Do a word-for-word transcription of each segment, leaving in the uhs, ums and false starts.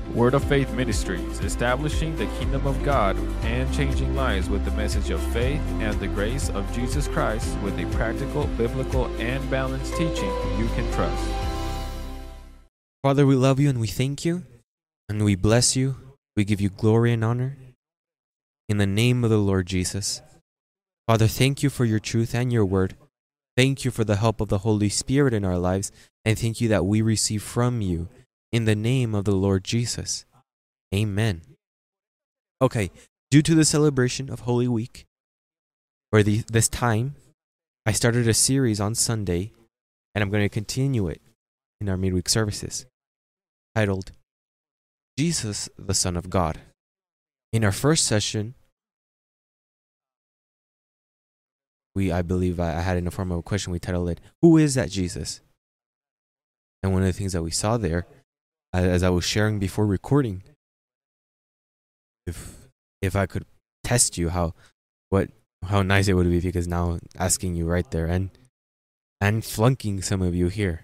Word of Faith Ministries, establishing the kingdom of God and changing lives with the message of faith and the grace of Jesus Christ with a practical, biblical, and balanced teaching you can trust. Father, we love you and we thank you and we bless you. We give you glory and honor in the name of the Lord Jesus. Father, thank you for your truth and your word. Thank you for the help of the Holy Spirit in our lives, and thank you that we receive from you in the name of the Lord Jesus. Amen. Okay, due to the celebration of Holy Week, or the, this time, I started a series on Sunday, and I'm going to continue it in our midweek services, titled, Jesus, the Son of God. In our first session, we, I believe I had in the form of a question, we titled it, Who is that Jesus? And one of the things that we saw there, as I was sharing before recording, if if I could test you, how what how nice it would be, because now asking you right there and and flunking some of you here.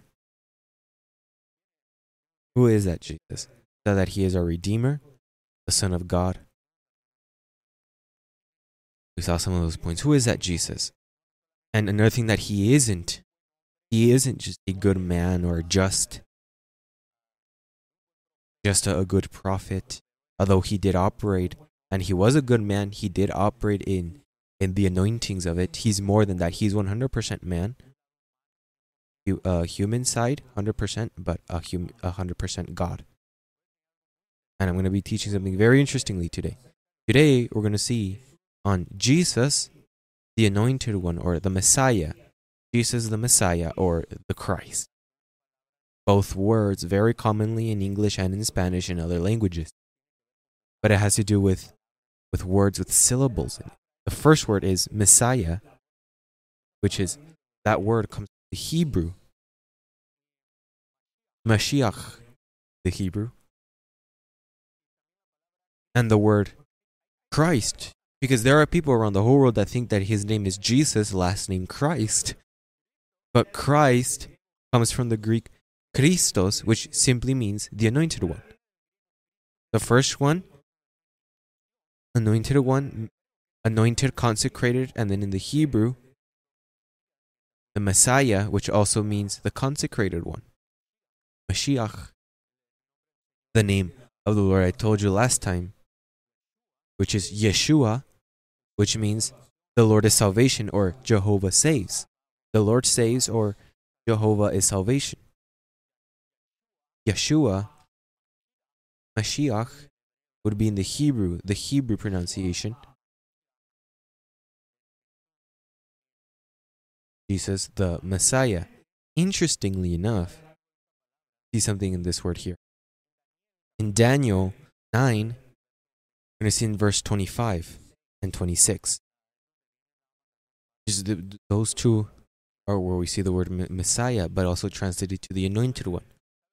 Who is that Jesus? So that he is our Redeemer, the Son of God. We saw some of those points. Who is that Jesus? And another thing that he isn't, he isn't just a good man or just, just a, a good prophet. Although he did operate, and he was a good man, he did operate in, in the anointings of it. He's more than that. He's one hundred percent man. A human side, one hundred percent, but a hum, one hundred percent God. And I'm going to be teaching something very interestingly today. Today, we're going to see on Jesus, the Anointed One, or the Messiah. Jesus the Messiah, or the Christ. Both words very commonly in English and in Spanish and other languages. But it has to do with, with words with syllables in it. The first word is Messiah, which is, that word comes from the Hebrew. Mashiach, the Hebrew. And the word Christ, because there are people around the whole world that think that his name is Jesus, last name Christ. But Christ comes from the Greek Christos, which simply means the Anointed One. The first one, Anointed One, anointed, consecrated, and then in the Hebrew, the Messiah, which also means the consecrated one. Mashiach, the name of the Lord I told you last time, which is Yeshua, which means the Lord is salvation, or Jehovah saves. The Lord saves, or Jehovah is salvation. Yeshua, Mashiach, would be in the Hebrew, the Hebrew pronunciation. Jesus, the Messiah. Interestingly enough, see something in this word here. In Daniel nine, we're going to see in verse twenty-five and twenty-six. The, those two are where we see the word Messiah, but also translated to the Anointed One.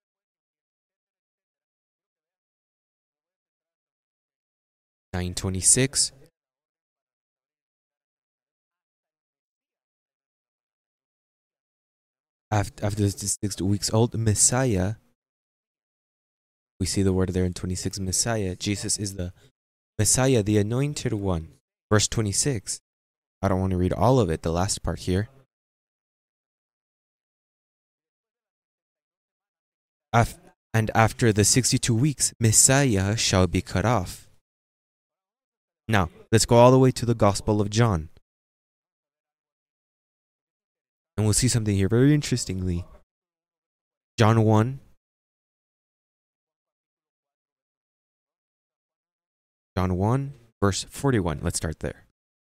nine twenty-six. After, after this six weeks old, Messiah, we see the word there in twenty-six, Messiah. Jesus is the Messiah, the Anointed One. Verse twenty-six. I don't want to read all of it, the last part here. Af- and after the sixty-two weeks, Messiah shall be cut off. Now, let's go all the way to the Gospel of John. And we'll see something here very interestingly. John one. John one, verse forty-one. Let's start there.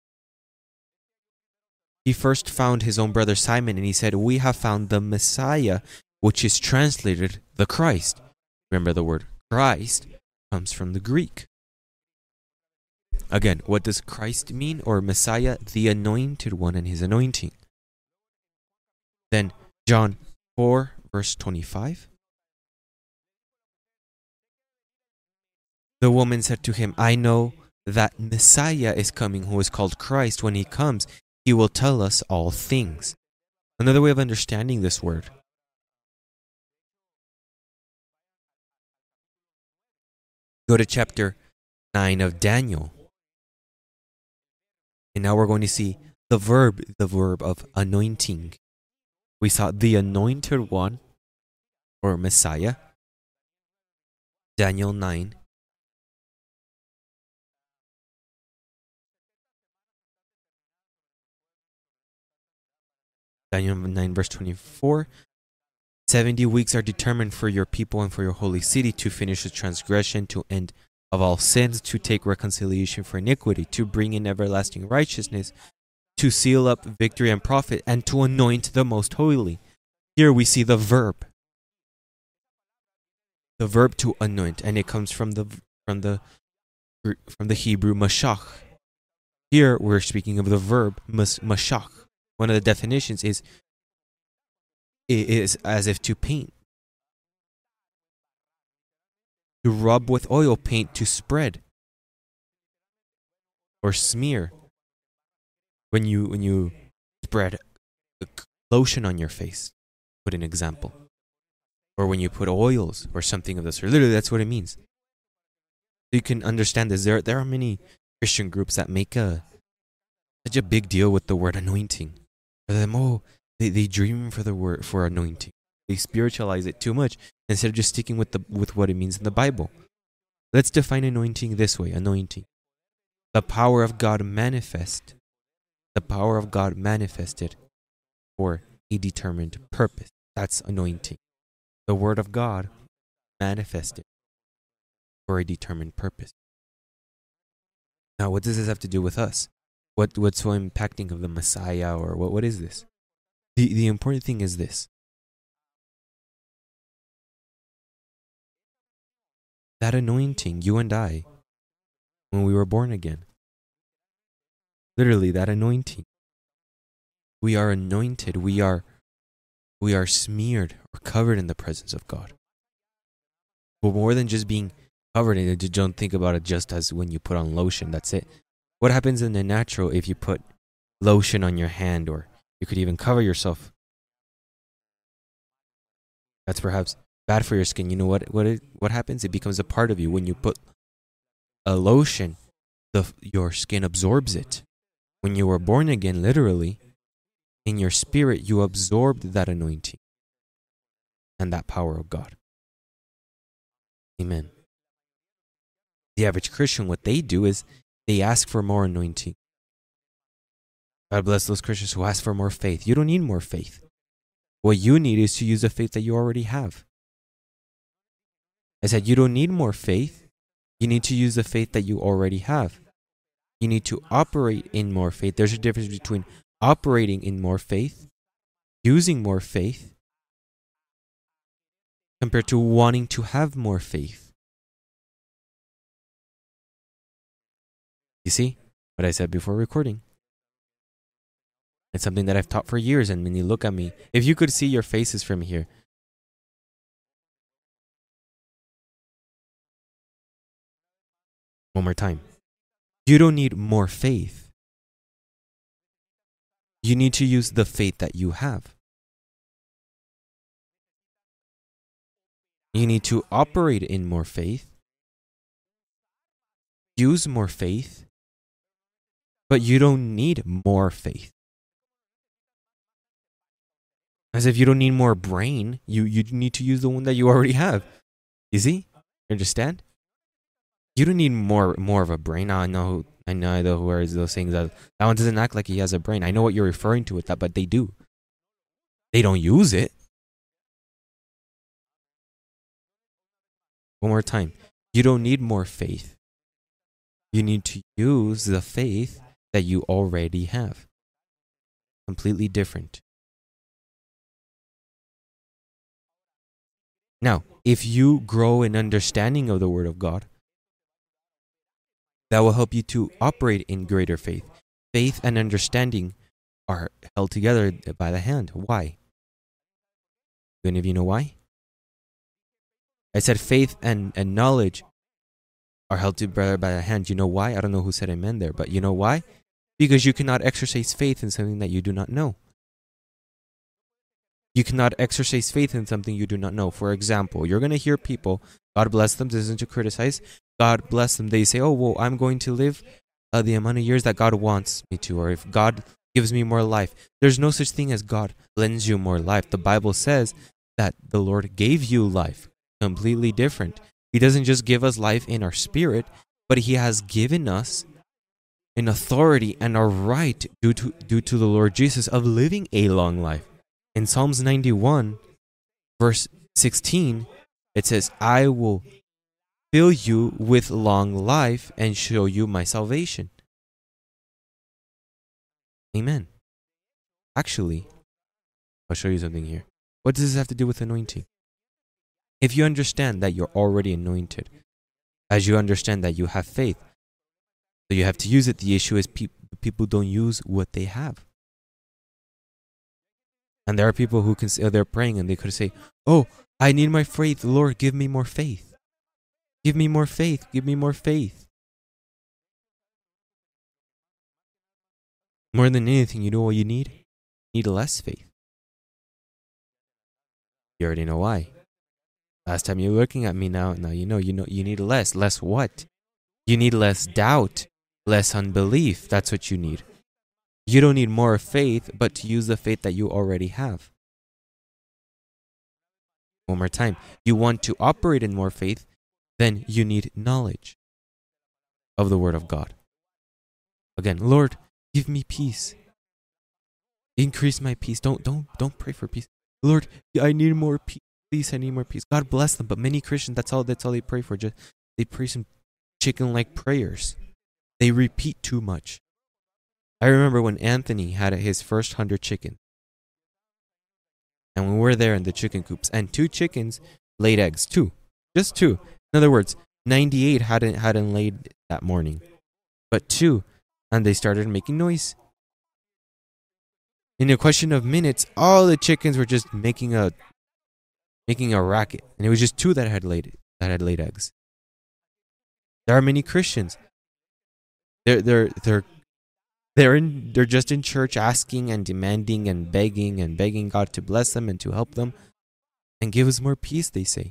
He first found his own brother Simon, and he said, We have found the Messiah, which is translated the Christ. Remember, the word Christ comes from the Greek. Again, what does Christ mean, or Messiah? The Anointed One and his anointing. Then John four, verse twenty-five. The woman said to him, I know that Messiah is coming, who is called Christ. When he comes, he will tell us all things. Another way of understanding this word Go to chapter nine of Daniel. And now we're going to see the verb, the verb of anointing. We saw the anointed one, or Messiah. Daniel nine. Daniel nine verse twenty-four. Seventy weeks are determined for your people and for your holy city to finish the transgression, to end of all sins, to take reconciliation for iniquity, to bring in everlasting righteousness, to seal up victory and profit, and to anoint the most holy. Here we see the verb. The verb to anoint, and it comes from the from the from the Hebrew mashach. Here we're speaking of the verb mashach. One of the definitions is it is as if to paint, to rub with oil, paint, to spread or smear. When you when you spread lotion on your face, put an example, or when you put oils or something of this sort. Literally, that's what it means. You can understand this. There there are many Christian groups that make a such a big deal with the word anointing. For them, oh, they, they dream for the word for anointing. They spiritualize it too much instead of just sticking with the with what it means in the Bible. Let's define anointing this way: anointing, the power of God manifest, the power of God manifested for a determined purpose. That's anointing. The word of God manifested for a determined purpose. Now, what does this have to do with us? What what's so impacting of the Messiah, or what, what is this? The the important thing is this. That anointing, you and I, when we were born again. Literally, that anointing. We are anointed, we are we are smeared or covered in the presence of God. But more than just being covered in it, don't think about it just as when you put on lotion, that's it. What happens in the natural if you put lotion on your hand, or you could even cover yourself? That's perhaps bad for your skin. You know what what it, what happens? It becomes a part of you. When you put a lotion, the your skin absorbs it. When you were born again, literally, in your spirit, you absorbed that anointing and that power of God. Amen. The average Christian, what they do is they ask for more anointing. God bless those Christians who ask for more faith. You don't need more faith. What you need is to use the faith that you already have. I said you don't need more faith. You need to use the faith that you already have. You need to operate in more faith. There's a difference between operating in more faith, using more faith, compared to wanting to have more faith. You see what I said before recording? It's something that I've taught for years, and when you look at me, if you could see your faces from here, one more time. You don't need more faith. You need to use the faith that you have. You need to operate in more faith, use more faith, but you don't need more faith. As if you don't need more brain, you, you need to use the one that you already have. You see? You understand? You don't need more more of a brain. Now I know I know I know where is those things. That, that one doesn't act like he has a brain. I know what you're referring to with that, but they do. They don't use it. One more time. You don't need more faith. You need to use the faith that you already have. Completely different. Now, if you grow in understanding of the Word of God, that will help you to operate in greater faith. Faith and understanding are held together by the hand. Why? Do any of you know why? I said faith and, and knowledge are held together by the hand. You know why? I don't know who said amen there, but you know why? Because you cannot exercise faith in something that you do not know. You cannot exercise faith in something you do not know. For example, you're going to hear people, God bless them, this isn't to criticize, God bless them. They say, oh, well, I'm going to live uh, the amount of years that God wants me to, or if God gives me more life. There's no such thing as God lends you more life. The Bible says that the Lord gave you life, completely different. He doesn't just give us life in our spirit, but He has given us an authority and a right due to, due to the Lord Jesus of living a long life. In Psalms ninety-one, verse sixteen, it says, I will fill you with long life and show you my salvation. Amen. Actually, I'll show you something here. What does this have to do with anointing? If you understand that you're already anointed, as you understand that you have faith, so you have to use it. The issue is pe- people don't use what they have. And there are people who can say, they're praying and they could say, oh, I need my faith. Lord, give me more faith. Give me more faith. Give me more faith. More than anything, you know what you need? You need less faith. You already know why. Last time you were looking at me, now, now you know, you know, you need less. Less what? You need less doubt, less unbelief. That's what you need. You don't need more faith, but to use the faith that you already have. One more time. You want to operate in more faith, then you need knowledge of the Word of God. Again, Lord, give me peace. Increase my peace. Don't, don't, don't pray for peace. Lord, I need more peace. Please, I need more peace. God bless them. But many Christians, that's all, that's all they pray for. Just they pray some chicken-like prayers. They repeat too much. I remember when Anthony had his first hundred chickens. And we were there in the chicken coops. And two chickens laid eggs. Two. Just two. In other words, ninety-eight hadn't, hadn't laid that morning. But two. And they started making noise. In a question of minutes, all the chickens were just making a making a racket. And it was just two that had laid that had laid eggs. There are many Christians. They're they're they're they're in they're just in church asking and demanding and begging and begging God to bless them and to help them and give us more peace, they say.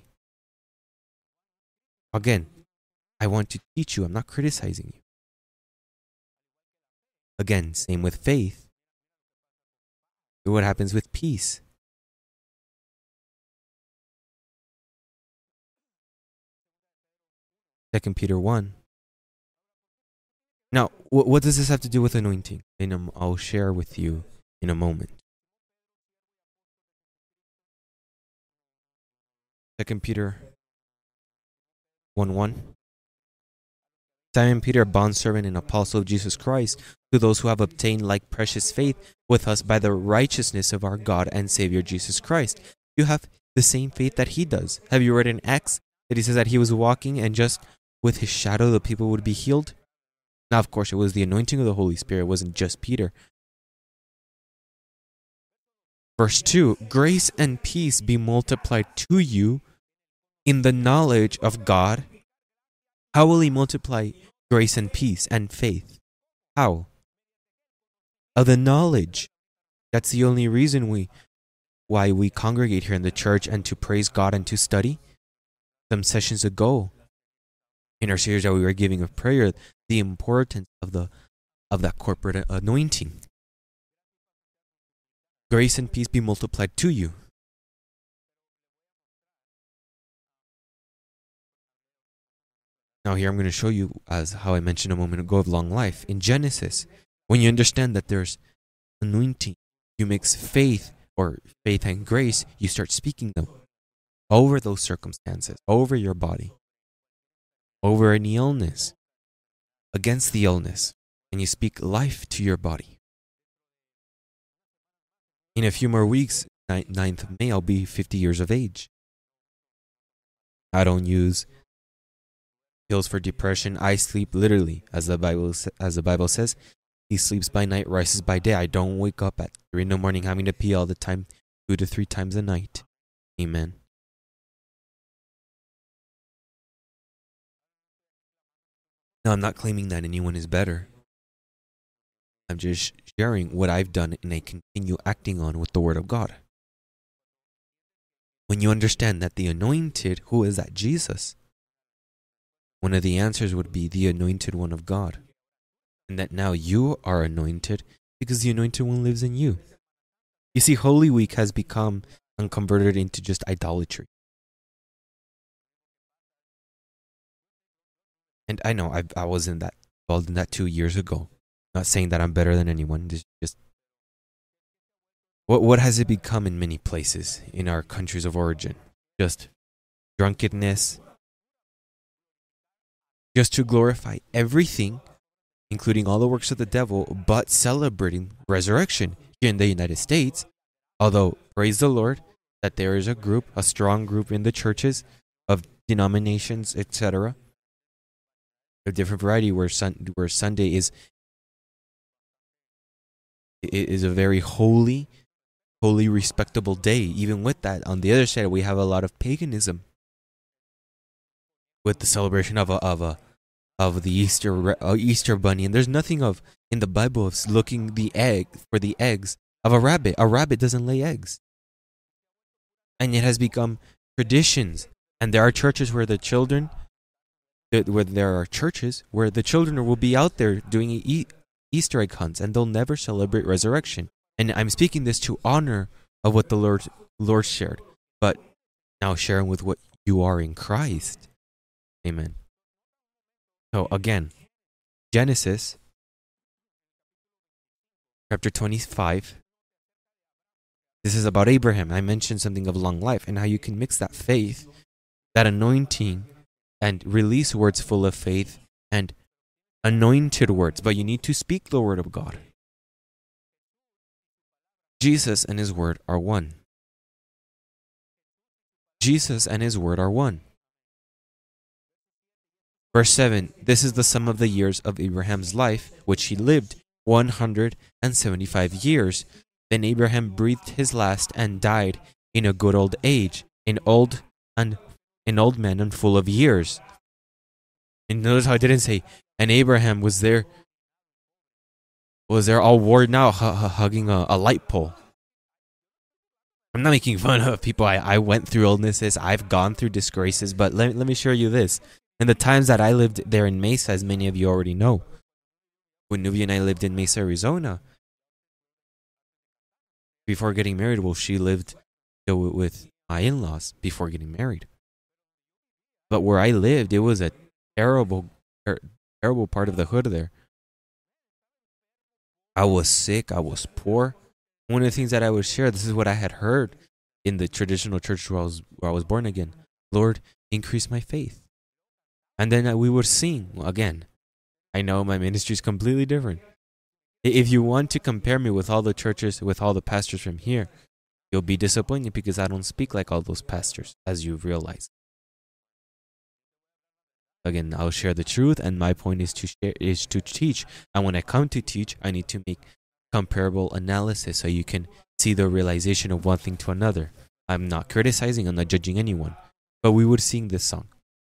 Again, I want to teach you. I'm not criticizing you. Again, same with faith. What happens with peace? Second Peter one. Now, what, what does this have to do with anointing? And um, I'll share with you in a moment. Second Peter one one. Simon Peter, a bondservant and apostle of Jesus Christ, to those who have obtained like precious faith with us by the righteousness of our God and Savior Jesus Christ. You have the same faith that He does. Have you read in Acts that He says that He was walking and just with His shadow the people would be healed? Now, of course, it was the anointing of the Holy Spirit. It wasn't just Peter. Verse two, grace and peace be multiplied to you in the knowledge of God. How will He multiply grace and peace and faith? How? Of the knowledge. That's the only reason we, why we congregate here in the church and to praise God and to study. Some sessions ago, in our series that we were giving of prayer, the importance of the of that corporate anointing. Grace and peace be multiplied to you. Now here I'm going to show you, as how I mentioned a moment ago, of long life. In Genesis, when you understand that there's anointing, you mix faith or faith and grace, you start speaking them over those circumstances, over your body, over any illness, against the illness, and you speak life to your body. In a few more weeks, ninth of May, I'll be fifty years of age. I don't use pills for depression. I sleep literally, as the Bible as the Bible says, He sleeps by night, rises by day. I don't wake up at three in the morning having to pee all the time, two to three times a night. Amen. Now, I'm not claiming that anyone is better. I'm just sharing what I've done and I continue acting on with the Word of God. When you understand that the anointed, who is that? Jesus. one of the answers would be the anointed one of God. And that now you are anointed because the anointed one lives in you. You see, Holy Week has become and converted into just idolatry. And I know I I was in that involved in that two years ago. Not saying that I'm better than anyone. Just, just what what has it become in many places in our countries of origin? Just drunkenness, just to glorify everything, including all the works of the devil, but celebrating resurrection here in the United States. Although, praise the Lord, that there is a group, a strong group in the churches of denominations, et cetera, of different variety, where sun, where Sunday is is a very holy, holy, respectable day. Even with that, on the other side, we have a lot of paganism with the celebration of a of a of the Easter uh, Easter bunny, and there's nothing of in the Bible of looking the egg for the eggs of a rabbit. A rabbit doesn't lay eggs, and it has become traditions. And there are churches where the children, where there are churches where the children will be out there doing e- Easter egg hunts, and they'll never celebrate resurrection. And I'm speaking this to honor of what the Lord Lord shared, but now sharing with what you are in Christ. Amen. So again, Genesis chapter twenty-five. This is about Abraham. I mentioned something of long life and how you can mix that faith, that anointing, and release words full of faith and anointed words. But you need to speak the word of God. Jesus and his word are one. Jesus and his word are one. Verse seven, this is the sum of the years of Abraham's life, which he lived, one hundred seventy-five years. Then Abraham breathed his last and died in a good old age, an old and an old man and full of years. And notice how I didn't say, and Abraham was there, was there all worn out, hu- hu- hugging a, a light pole. I'm not making fun of people. I, I went through illnesses. I've gone through disgraces. But let, let me share you this. In the times that I lived there in Mesa, as many of you already know, when Nubia and I lived in Mesa, Arizona, before getting married, well, she lived with my in-laws before getting married. But where I lived, it was a terrible, ter- terrible part of the hood there. I was sick. I was poor. One of the things that I would share, this is what I had heard in the traditional church where I was, where I was born again. Lord, increase my faith. And then we would sing again. I know my ministry is completely different. If you want to compare me with all the churches, with all the pastors from here, you'll be disappointed because I don't speak like all those pastors, as you realize. Again, I'll share the truth, and my point is to share, is to teach. And when I come to teach, I need to make comparable analysis so you can see the realization of one thing to another. I'm not criticizing, I'm not judging anyone. But we would sing this song.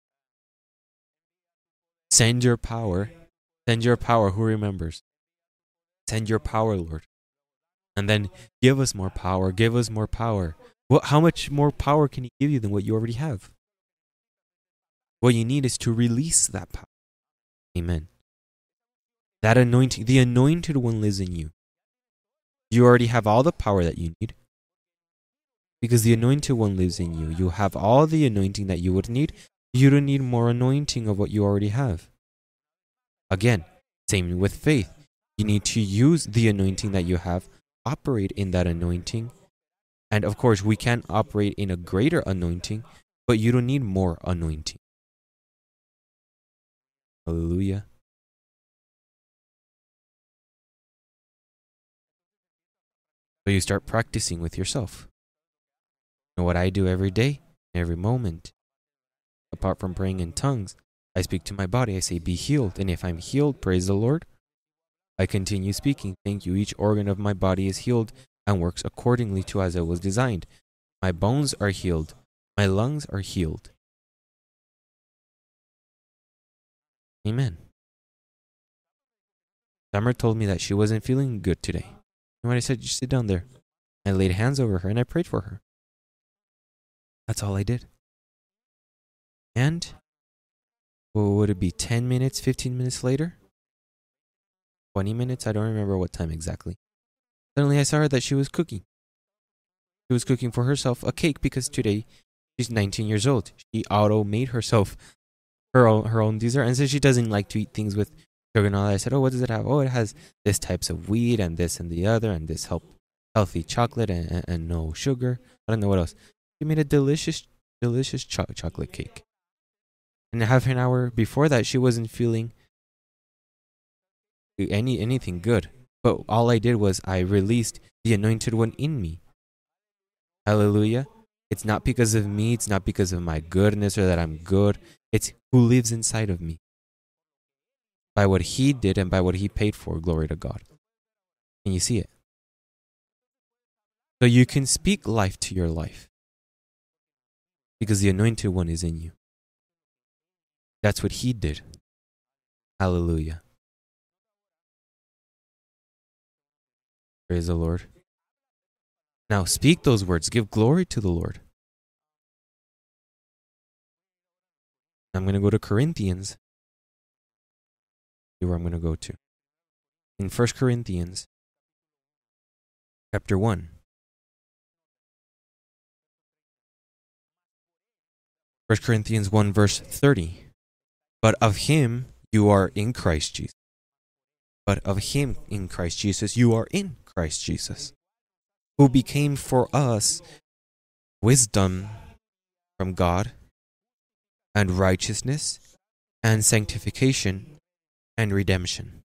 Send your power. Send your power. Who remembers? Send your power, Lord. And then give us more power. Give us more power. Well, how much more power can he give you than what you already have? What you need is to release that power. Amen. That anointing, the anointed one lives in you. You already have all the power that you need. Because the anointed one lives in you. You have all the anointing that you would need. You don't need more anointing of what you already have. Again, same with faith. You need to use the anointing that you have, operate in that anointing. And of course, we can operate in a greater anointing, but you don't need more anointing. Hallelujah. So you start practicing with yourself. You know what I do every day, every moment? Apart from praying in tongues, I speak to my body. I say, be healed. And if I'm healed, praise the Lord. I continue speaking. Thank you. Each organ of my body is healed and works accordingly to as it was designed. My bones are healed. My lungs are healed. Amen. Summer told me that she wasn't feeling good today. And when I said, just sit down there, I laid hands over her and I prayed for her. That's all I did. And what would it be, ten minutes, fifteen minutes later? twenty minutes? I don't remember what time exactly. Suddenly I saw her that she was cooking. She was cooking for herself a cake because today she's nineteen years old. She auto-made herself her own, her own dessert. And since she doesn't like to eat things with sugar and all that, I said, oh, what does it have? Oh, it has this types of wheat and this and the other and this help, healthy chocolate and, and, and no sugar. I don't know what else. She made a delicious, delicious cho- chocolate cake. And half an hour before that, she wasn't feeling any anything good. But all I did was I released the anointed one in me. Hallelujah. It's not because of me. It's not because of my goodness or that I'm good. It's who lives inside of me. By what he did and by what he paid for. Glory to God. Can you see it? So you can speak life to your life. Because the anointed one is in you. That's what he did. Hallelujah. Praise the Lord. Now speak those words. Give glory to the Lord. I'm going to go to Corinthians. See where I'm going to go to. In First Corinthians chapter one. First Corinthians one verse thirty. But of him you are in Christ Jesus. But of him in Christ Jesus you are in Christ Jesus, who became for us wisdom from God, and righteousness, and sanctification, and redemption.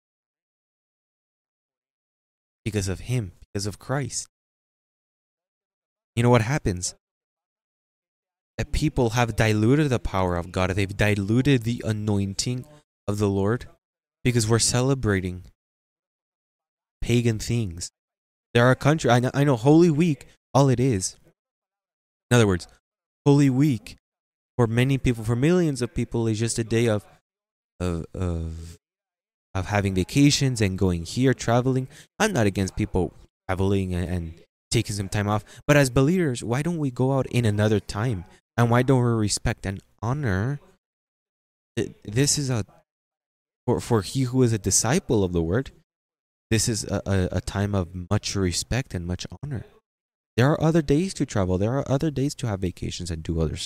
Because of him, because of Christ. You know what happens? That people have diluted the power of God. They've diluted the anointing of the Lord because we're celebrating pagan things. There are countries, I know, I know Holy Week, all it is. In other words, Holy Week for many people, for millions of people, is just a day of of of, of having vacations and going here, traveling. I'm not against people traveling and, and taking some time off, but as believers, why don't we go out in another time? And why don't we respect and honor? This is a for for he who is a disciple of the word. This is a, a, a time of much respect and much honor. There are other days to travel. There are other days to have vacations and do others.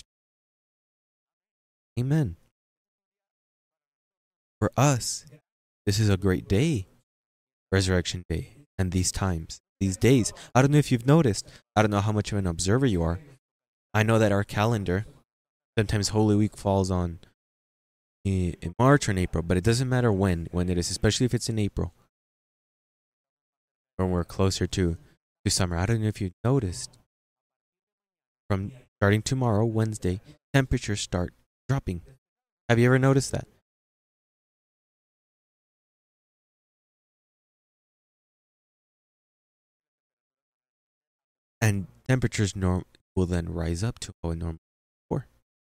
Amen. For us, this is a great day, Resurrection Day, and these times, these days. I don't know if you've noticed. I don't know how much of an observer you are. I know that our calendar, sometimes Holy Week falls on in March or in April, but it doesn't matter when, when it is, especially if it's in April. When we're closer to, to summer. I don't know if you noticed, from starting tomorrow, Wednesday, temperatures start dropping. Have you ever noticed that? And temperatures norm will then rise up to how a normal before.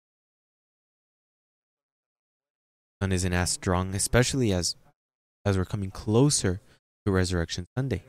Sun isn't as strong, especially as as we're coming closer to Resurrection Sunday.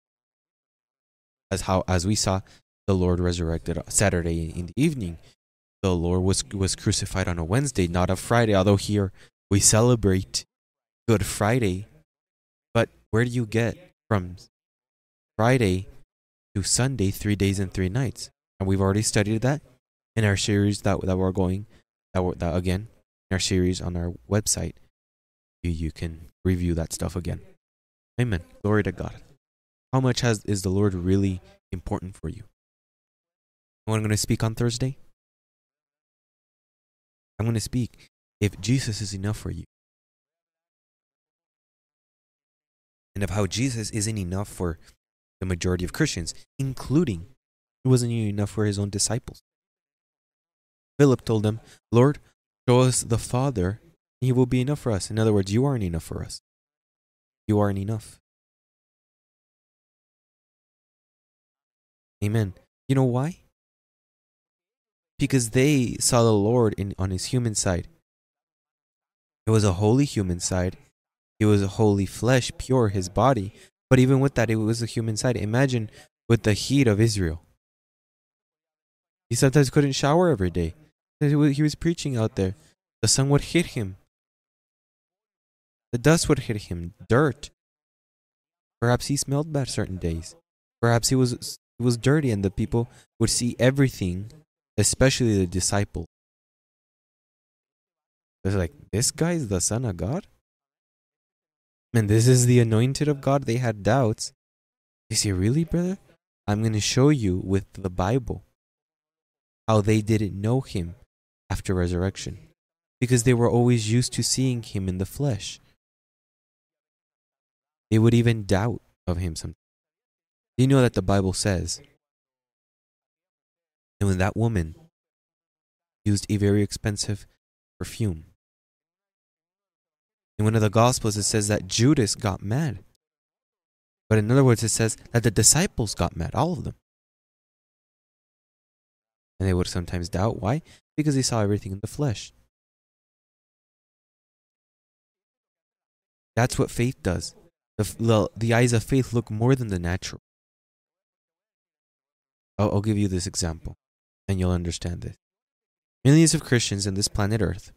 As how as we saw the Lord resurrected Saturday in the evening, the Lord was was crucified on a Wednesday, not a Friday. Although here we celebrate Good Friday, but where do you get from Friday to Sunday, three days and three nights? And we've already studied that in our series that that we're going that, we're, that again in our series on our website. You you can review that stuff again. Amen. Glory to God. How much has is the Lord really important for you? What I'm going to speak on Thursday? I'm going to speak if Jesus is enough for you. And of how Jesus isn't enough for the majority of Christians, including he wasn't even enough for his own disciples. Philip told them, Lord, show us the Father, and he will be enough for us. In other words, you aren't enough for us. You aren't enough. Amen. You know why? Because they saw the Lord in, on his human side. It was a holy human side. It was a holy flesh, pure, his body. But even with that, it was a human side. Imagine with the heat of Israel. He sometimes couldn't shower every day. He was preaching out there. The sun would hit him The dust would hit him, dirt. Perhaps he smelled bad certain days. Perhaps he was he was dirty, and the people would see everything, especially the disciples. They're like, this guy is the Son of God? And this is the anointed of God? They had doubts. You say, really, brother? I'm going to show you with the Bible how they didn't know him after resurrection, because they were always used to seeing him in the flesh. They would even doubt of him sometimes. You know that the Bible says, and when that woman used a very expensive perfume, in one of the Gospels it says that Judas got mad. But in other words, it says that the disciples got mad, all of them. And they would sometimes doubt. Why? Because they saw everything in the flesh. That's what faith does. The, the, the eyes of faith look more than the natural. I'll, I'll give you this example, and you'll understand this. Millions of Christians in this planet Earth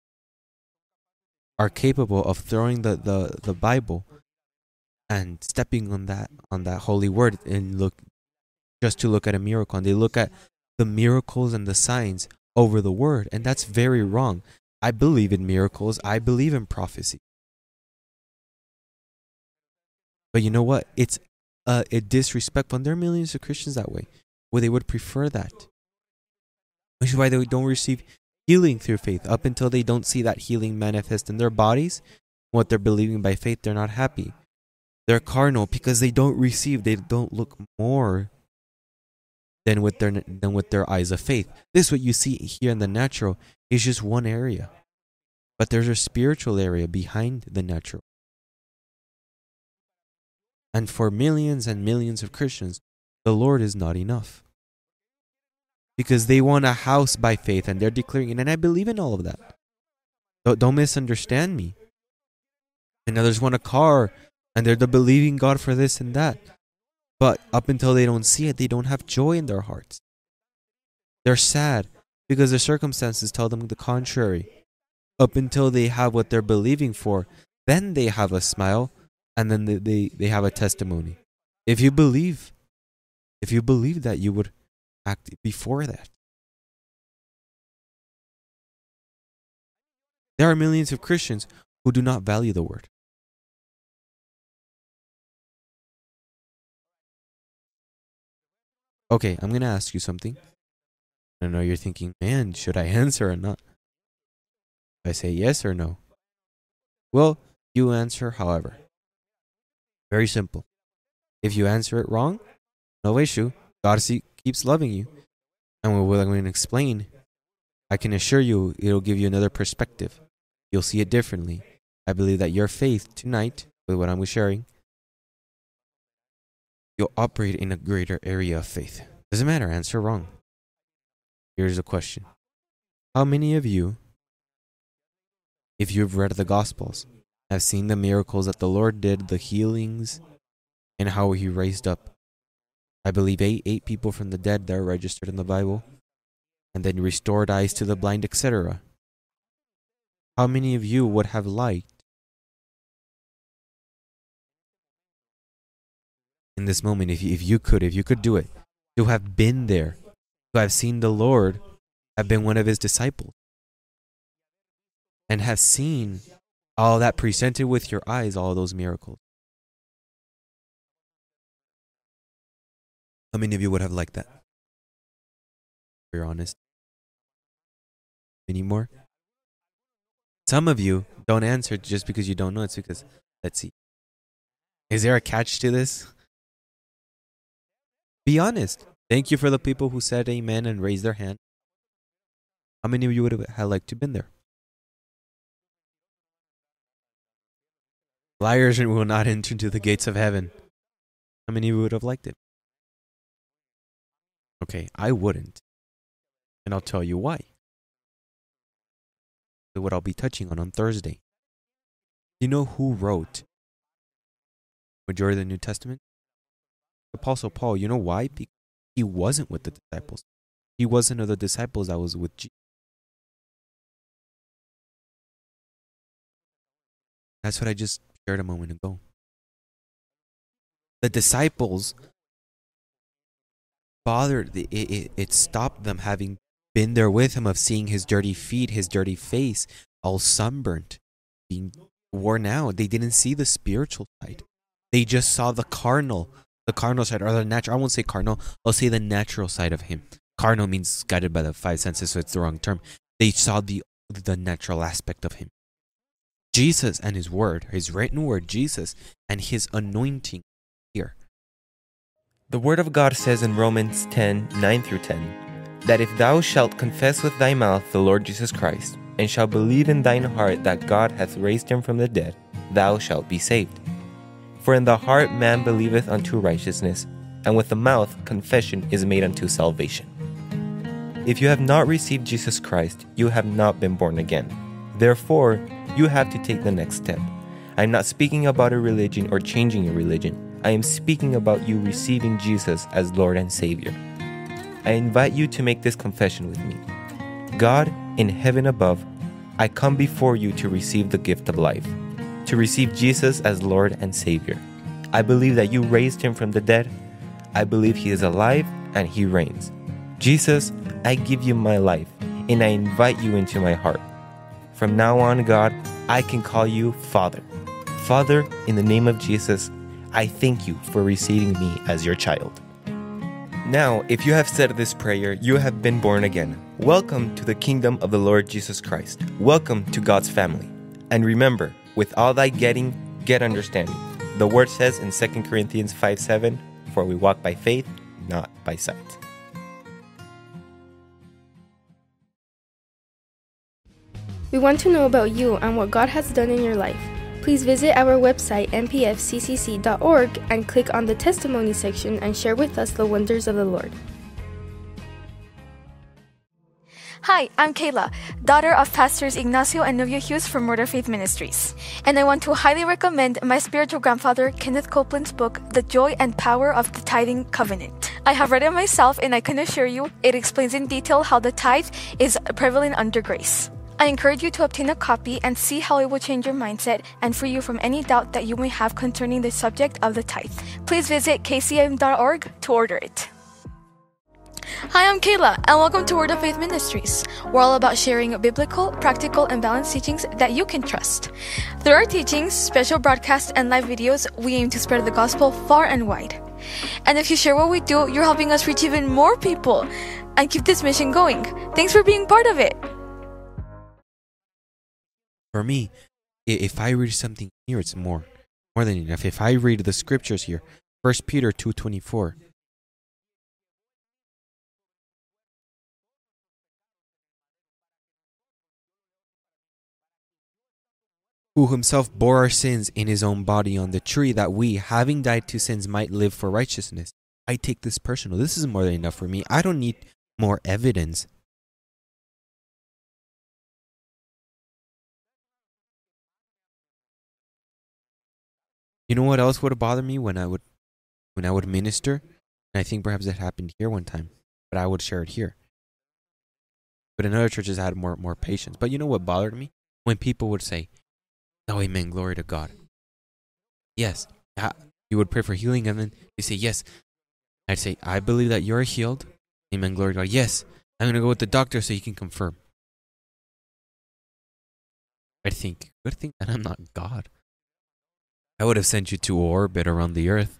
are capable of throwing the, the, the Bible and stepping on that on that holy word and look just to look at a miracle. And they look at the miracles and the signs over the word, and that's very wrong. I believe in miracles. I believe in prophecy. But you know what? It's uh, a disrespectful. And there are millions of Christians that way, where they would prefer that. Which is why they don't receive healing through faith. Up until they don't see that healing manifest in their bodies, what they're believing by faith, they're not happy. They're carnal because they don't receive, they don't look more than with their than with their eyes of faith. This, what you see here in the natural, is just one area. But there's a spiritual area behind the natural. And for millions and millions of Christians, the Lord is not enough. Because they want a house by faith, and they're declaring it. And I believe in all of that. Don't, don't misunderstand me. And others want a car, and they're the believing God for this and that. But up until they don't see it, they don't have joy in their hearts. They're sad because their circumstances tell them the contrary. Up until they have what they're believing for, then they have a smile, and then they, they, they have a testimony. If you believe, if you believe that, you would act before that. There are millions of Christians who do not value the word. Okay, I'm going to ask you something. I know you're thinking, man, should I answer or not? I say yes or no. Well, you answer however. Very simple. If you answer it wrong, no issue. God see, keeps loving you. And what I'm going to explain, I can assure you it'll give you another perspective. You'll see it differently. I believe that your faith tonight, with what I'm sharing, you'll operate in a greater area of faith. Doesn't matter, answer wrong. Here's a question. How many of you, if you've read the Gospels, have seen the miracles that the Lord did, the healings, and how he raised up, I believe, eight, eight people from the dead that are registered in the Bible, and then restored eyes to the blind, et cetera. How many of you would have liked, in this moment, if you, if you could, if you could do it, to have been there, to have seen the Lord, have been one of his disciples, and have seen all that presented with your eyes, all those miracles? How many of you would have liked that? If you're honest. Any more? Some of you don't answer just because you don't know. It's because, let's see. Is there a catch to this? Be honest. Thank you for the people who said amen and raised their hand. How many of you would have liked to have been there? Liars will not enter into the gates of heaven. How many of you would have liked it? Okay, I wouldn't. And I'll tell you why. What I'll be touching on on Thursday. You know who wrote majority of the New Testament? Apostle Paul. You know why? Because he wasn't with the disciples. He wasn't of the disciples that was with Jesus. That's what I just shared a moment ago. The disciples bothered, it, it, it stopped them having been there with him, of seeing his dirty feet, his dirty face, all sunburnt, being worn out. They didn't see the spiritual side. They just saw the carnal, the carnal side, or the natural. I won't say carnal, I'll say the natural side of him. Carnal means guided by the five senses, so it's the wrong term. They saw the the natural aspect of him. Jesus and his word, his written word, Jesus and his anointing here. The word of God says in Romans ten, nine through ten, that if thou shalt confess with thy mouth the Lord Jesus Christ, and shalt believe in thine heart that God hath raised him from the dead, thou shalt be saved. For in the heart man believeth unto righteousness, and with the mouth confession is made unto salvation. If you have not received Jesus Christ, you have not been born again. Therefore, you have to take the next step. I am not speaking about a religion or changing your religion. I am speaking about you receiving Jesus as Lord and Savior. I invite you to make this confession with me. God, in heaven above, I come before you to receive the gift of life, to receive Jesus as Lord and Savior. I believe that you raised him from the dead. I believe he is alive and he reigns. Jesus, I give you my life, and I invite you into my heart. From now on, God, I can call you Father. Father, in the name of Jesus, I thank you for receiving me as your child. Now, if you have said this prayer, you have been born again. Welcome to the kingdom of the Lord Jesus Christ. Welcome to God's family. And remember, with all thy getting, get understanding. The word says in Second Corinthians five seven, for we walk by faith, not by sight. We want to know about you and what God has done in your life. Please visit our website m p f c c c dot org and click on the testimony section and share with us the wonders of the Lord. Hi, I'm Kayla, daughter of Pastors Ignacio and Novia Hughes from Word of Faith Ministries. And I want to highly recommend my spiritual grandfather, Kenneth Copeland's book, The Joy and Power of the Tithing Covenant. I have read it myself and I can assure you, it explains in detail how the tithe is prevalent under grace. I encourage you to obtain a copy and see how it will change your mindset and free you from any doubt that you may have concerning the subject of the tithe. Please visit k c m dot org to order it. Hi, I'm Kayla, and welcome to Word of Faith Ministries. We're all about sharing biblical, practical, and balanced teachings that you can trust. Through our teachings, special broadcasts, and live videos, we aim to spread the gospel far and wide. And if you share what we do, you're helping us reach even more people and keep this mission going. Thanks for being part of it. For me, if I read something here, it's more, more than enough. If I read the scriptures here, First Peter two twenty-four. Who himself bore our sins in his own body on the tree, that we, having died to sins, might live for righteousness. I take this personal. This is more than enough for me. I don't need more evidence. You know what else would bother me when I would when I would minister? And I think perhaps it happened here one time, but I would share it here. But in other churches I had more more patience. But you know what bothered me? When people would say, "Oh, amen, glory to God." Yes, you would pray for healing, and then they say, "Yes." I'd say, "I believe that you're healed. Amen, glory to God." "Yes, I'm going to go with the doctor so he can confirm." I'd think, good thing that I'm not God. I would have sent you to orbit around the earth.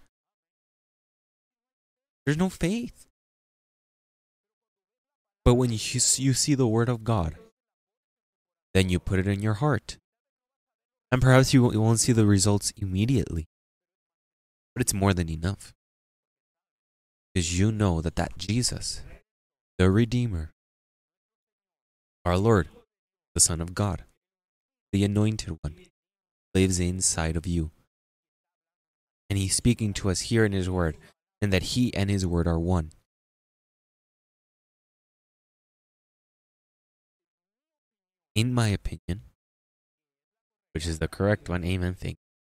There's no faith. But when you, you see the word of God, then you put it in your heart. And perhaps you won't see the results immediately. But it's more than enough. Because you know that that Jesus, the Redeemer, our Lord, the Son of God, the Anointed One, lives inside of you. And he's speaking to us here in his word, and that he and his word are one. In my opinion, which is the correct one, amen, thank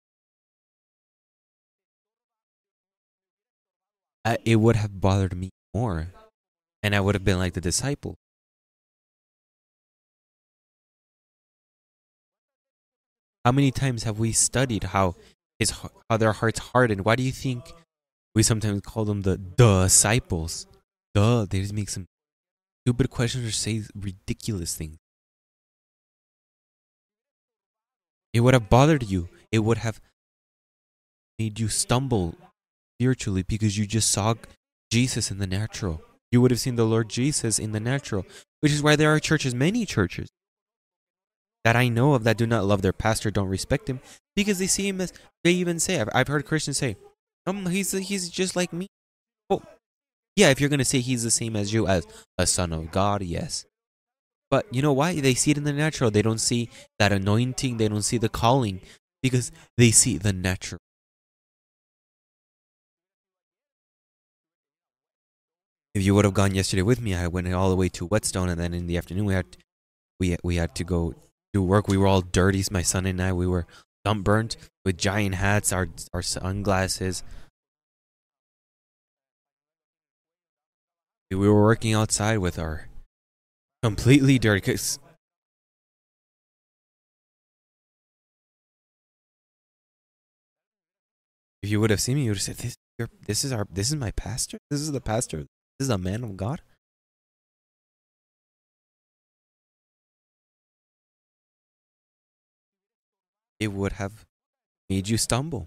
you. It would have bothered me more, and I would have been like the disciple. How many times have we studied how his how their hearts hardened? Why do you think we sometimes call them the disciples? Duh, they just make some stupid questions or say ridiculous things. It would have bothered you. It would have made you stumble spiritually because you just saw Jesus in the natural. You would have seen the Lord Jesus in the natural, which is why there are churches, many churches, that I know of that do not love their pastor, don't respect him, because they see him as, they even say, I've, I've heard Christians say, um, he's, he's just like me. Well, yeah, if you're going to say he's the same as you as a son of God, yes. But you know why? They see it in the natural. They don't see that anointing. They don't see the calling because they see the natural. If you would have gone yesterday with me, I went all the way to Whetstone, and then in the afternoon we had we we had to go do work. We were all dirty, my son and I. We were sunburnt with giant hats, our our sunglasses. We were working outside with our completely dirty. Cause if you would have seen me, you would have said, "This, this is our, this is my pastor. This is the pastor. This is a man of God." It would have made you stumble,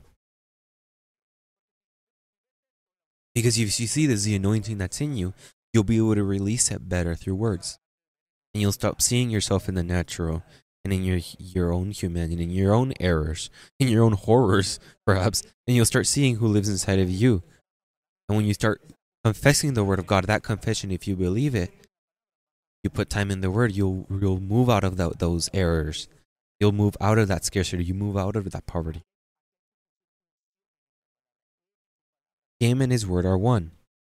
because if you see this, the anointing that's in you, you'll be able to release it better through words, and you'll stop seeing yourself in the natural and in your your own humanity, in your own errors, in your own horrors, perhaps, and you'll start seeing who lives inside of you. And when you start confessing the word of God, that confession, if you believe it, you put time in the word, you'll you'll move out of the, those errors. You'll move out of that scarcity. You move out of that poverty. Him and his word are one.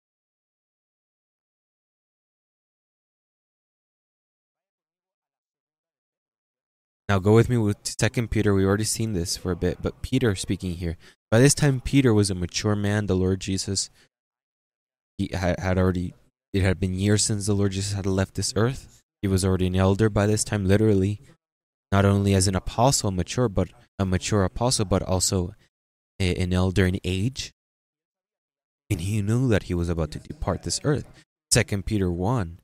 Now go with me with Second Peter. We already seen this for a bit, but Peter speaking here. By this time, Peter was a mature man. The Lord Jesus, he had, had already, it had been years since the Lord Jesus had left this earth. He was already an elder by this time, literally, not only as an apostle, mature, but a mature apostle, but also a, an elder in age. And he knew that he was about to depart this earth. Second Peter one,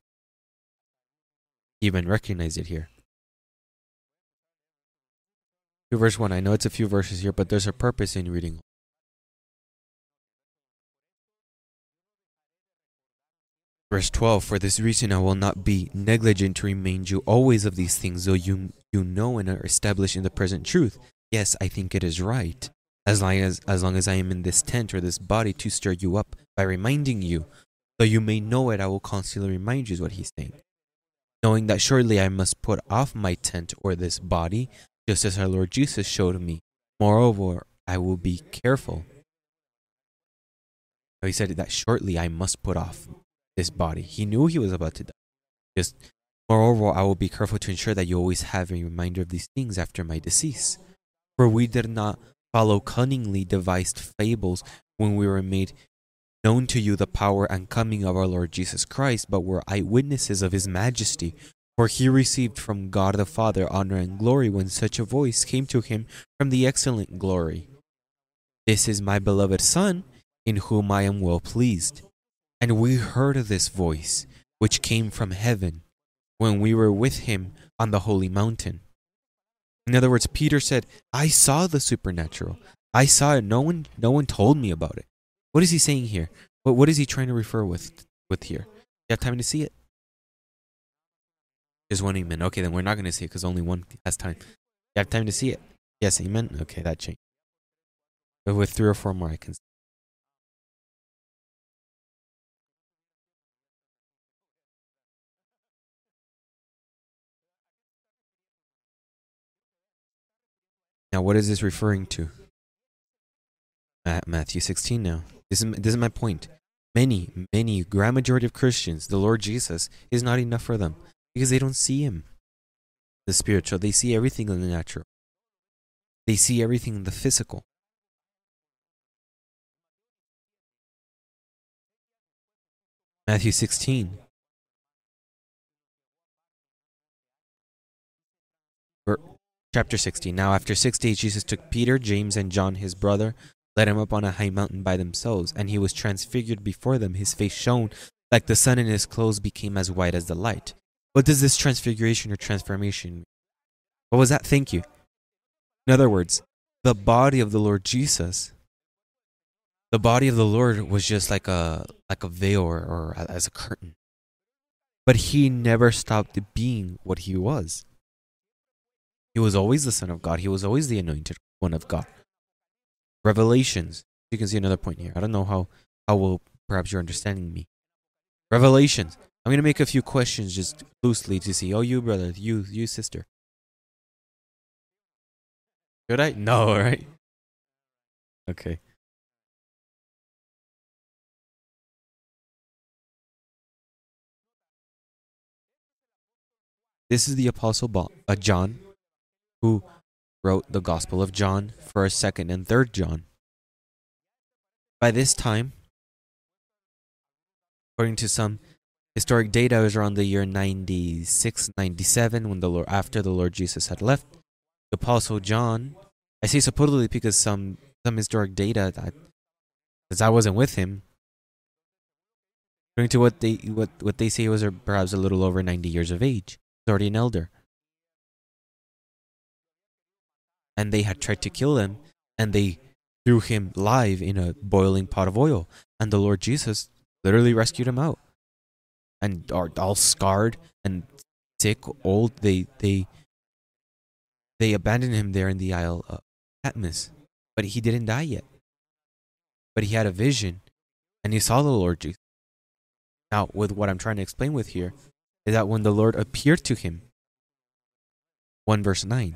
even recognized it here. Verse one, I know it's a few verses here, but there's a purpose in reading. Verse twelve, for this reason I will not be negligent to remind you always of these things, though you you know and are established in the present truth. Yes, I think it is right, as long as, as long as I am in this tent or this body, to stir you up by reminding you. Though you may know it, I will constantly remind you, is what he's saying. Knowing that surely I must put off my tent or this body, just as our Lord Jesus showed me. Moreover, I will be careful. So he said that shortly I must put off this body. He knew he was about to die. Just, moreover, I will be careful to ensure that you always have a reminder of these things after my decease. For we did not follow cunningly devised fables when we were made known to you the power and coming of our Lord Jesus Christ, but were eyewitnesses of his majesty. For he received from God the Father honor and glory when such a voice came to him from the excellent glory. This is my beloved Son, in whom I am well pleased. And we heard this voice, which came from heaven, when we were with him on the holy mountain. In other words, Peter said, I saw the supernatural. I saw it. No one, no one told me about it. What is he saying here? What, what is he trying to refer with, with here? You have time to see it? Just one amen. Okay, then we're not going to see it because only one has time. You have time to see it? Yes, amen. Okay, that changed. But with three or four more, I can see. Now, what is this referring to? Matthew sixteen now. This is, this is my point. Many, many, grand majority of Christians, the Lord Jesus is not enough for them because they don't see him. The spiritual, they see everything in the natural. They see everything in the physical. Matthew sixteen. Chapter sixteen. Now after six days Jesus took Peter, James, and John his brother, led him up on a high mountain by themselves, and he was transfigured before them. His face shone like the sun, and his clothes became as white as the light. What does this transfiguration or transformation mean? What was that? Thank you. In other words, the body of the Lord Jesus, the body of the Lord was just like a like a veil or, or as a curtain. But he never stopped being what he was. He was always the Son of God. He was always the anointed one of God. Revelations. You can see another point here. I don't know how, how well perhaps you're understanding me. Revelations. I'm going to make a few questions just loosely to see. Oh, you brother, you, you sister. Should I? No, right? Okay. This is the Apostle Ba- uh, John, who wrote the Gospel of John, first, second, and third John. By this time, according to some historic data, it was around the year ninety-six, ninety-seven, when the Lord, after the Lord Jesus had left. The Apostle John, I say supposedly because some some historic data that, because I wasn't with him, according to what they what what they say, was perhaps a little over ninety years of age. He's already an elder. And they had tried to kill him, and they threw him live in a boiling pot of oil. And the Lord Jesus literally rescued him out. And are all scarred and sick, old, they they they abandoned him there in the Isle of Patmos. But he didn't die yet. But he had a vision, and he saw the Lord Jesus. Now, with what I'm trying to explain with here, is that when the Lord appeared to him, one verse nine,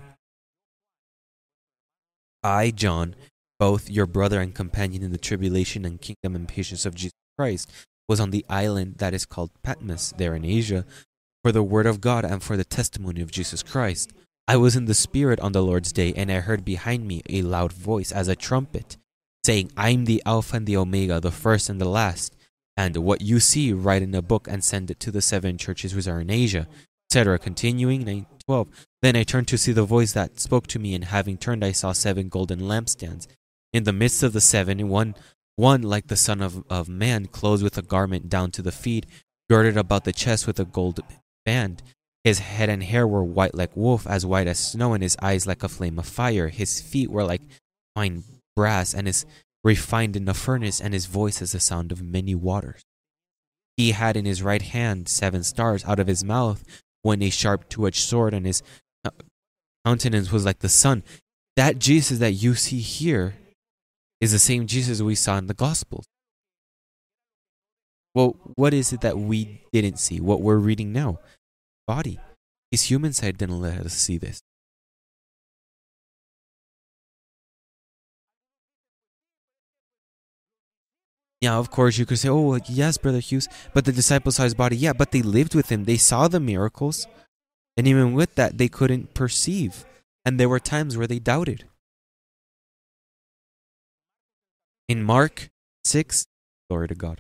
I, John, both your brother and companion in the tribulation and kingdom and patience of Jesus Christ, was on the island that is called Patmos, there in Asia, for the word of God and for the testimony of Jesus Christ. I was in the Spirit on the Lord's day, and I heard behind me a loud voice as a trumpet, saying, I'm the Alpha and the Omega, the first and the last. And what you see, write in a book and send it to the seven churches which are in Asia, et cetera. Continuing, nine, twelve. Then I turned to see the voice that spoke to me, and having turned, I saw seven golden lampstands. In the midst of the seven, one, one like the Son of, of Man, clothed with a garment down to the feet, girded about the chest with a gold band. His head and hair were white like wool, as white as snow, and his eyes like a flame of fire. His feet were like fine brass, and his refined in a furnace, and his voice as the sound of many waters. He had in his right hand seven stars. Out of his mouth went a sharp two-edged sword, and his countenance was like the sun. That Jesus that you see here is the same Jesus we saw in the Gospels. Well, what is it that we didn't see? What we're reading now? Body. His human side didn't let us see this. Yeah, of course, you could say, oh, yes, Brother Hughes, but the disciples saw his body. Yeah, but they lived with him. They saw the miracles. And even with that, they couldn't perceive. And there were times where they doubted. In Mark six, glory to God.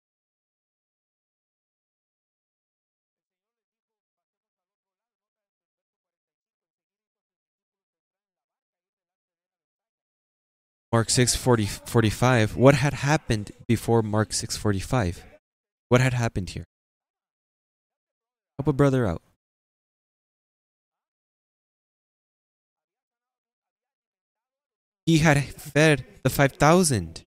Mark six forty, forty-five, what had happened before Mark six forty-five? What had happened here? Help a brother out. He had fed the five thousand.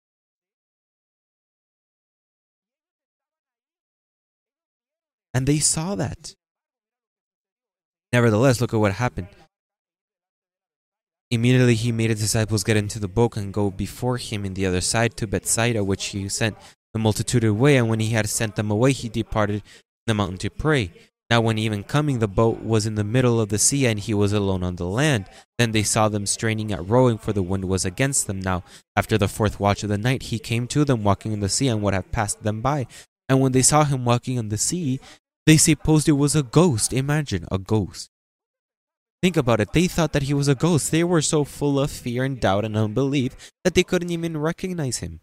And they saw that. Nevertheless, look at what happened. Immediately he made his disciples get into the boat and go before him in the other side to Bethsaida, which he sent the multitude away. And when he had sent them away, he departed the mountain to pray. Now when even coming, the boat was in the middle of the sea, and he was alone on the land. Then they saw them straining at rowing, for the wind was against them. Now after the fourth watch of the night, he came to them walking in the sea, and would have passed them by. And when they saw him walking on the sea, they supposed it was a ghost. Imagine, a ghost. Think about it. They thought that he was a ghost. They were so full of fear and doubt and unbelief that they couldn't even recognize him.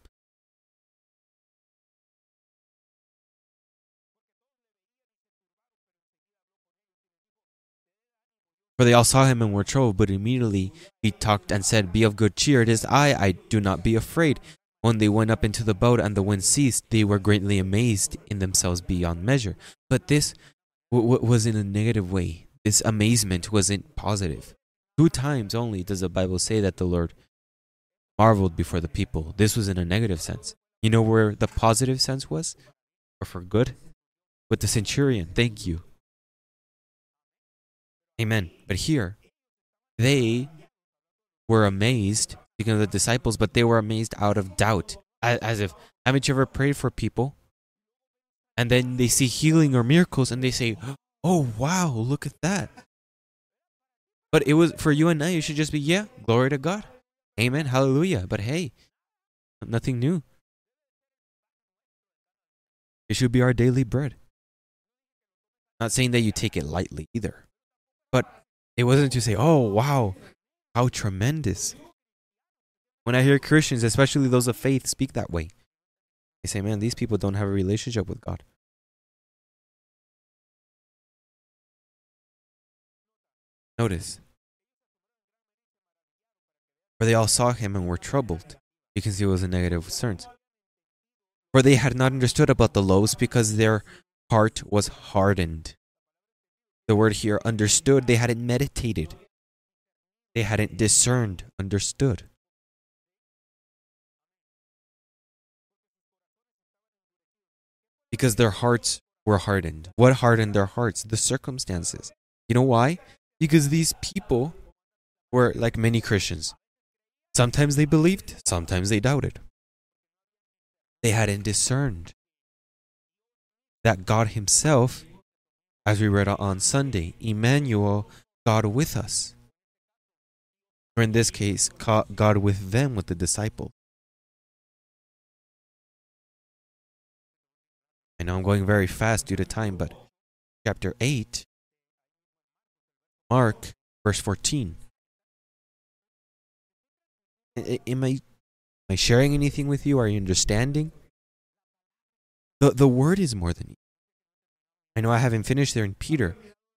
For they all saw him and were troubled, but immediately he talked and said, Be of good cheer, it is I, I do not be afraid. When they went up into the boat and the wind ceased, they were greatly amazed in themselves beyond measure. But this w- w- was in a negative way. This amazement wasn't positive. Two times only does the Bible say that the Lord marveled before the people. This was in a negative sense. You know where the positive sense was? Or for good? With the centurion. Thank you. Amen. But here, they were amazed because of the disciples, but they were amazed out of doubt. As if, haven't you ever prayed for people? And then they see healing or miracles and they say, oh, wow, look at that. But it was for you and I, it should just be, yeah, glory to God. Amen. Hallelujah. But hey, nothing new. It should be our daily bread. Not saying that you take it lightly either. But it wasn't to say, oh, wow, how tremendous. When I hear Christians, especially those of faith, speak that way, they say, man, these people don't have a relationship with God. Notice. For they all saw him and were troubled. You can see it was a negative sense. For they had not understood about the loaves because their heart was hardened. The word here, understood, they hadn't meditated. They hadn't discerned, understood. Because their hearts were hardened. What hardened their hearts? The circumstances. You know why? Because these people were like many Christians. Sometimes they believed, sometimes they doubted. They hadn't discerned that God himself, as we read on Sunday, Emmanuel, God with us. Or in this case, God with them, with the disciples. I know I'm going very fast due to time, but chapter eight, Mark, verse fourteen. Am I, am I sharing anything with you? Are you understanding? The, the word is more than you. I know I haven't finished there in Peter.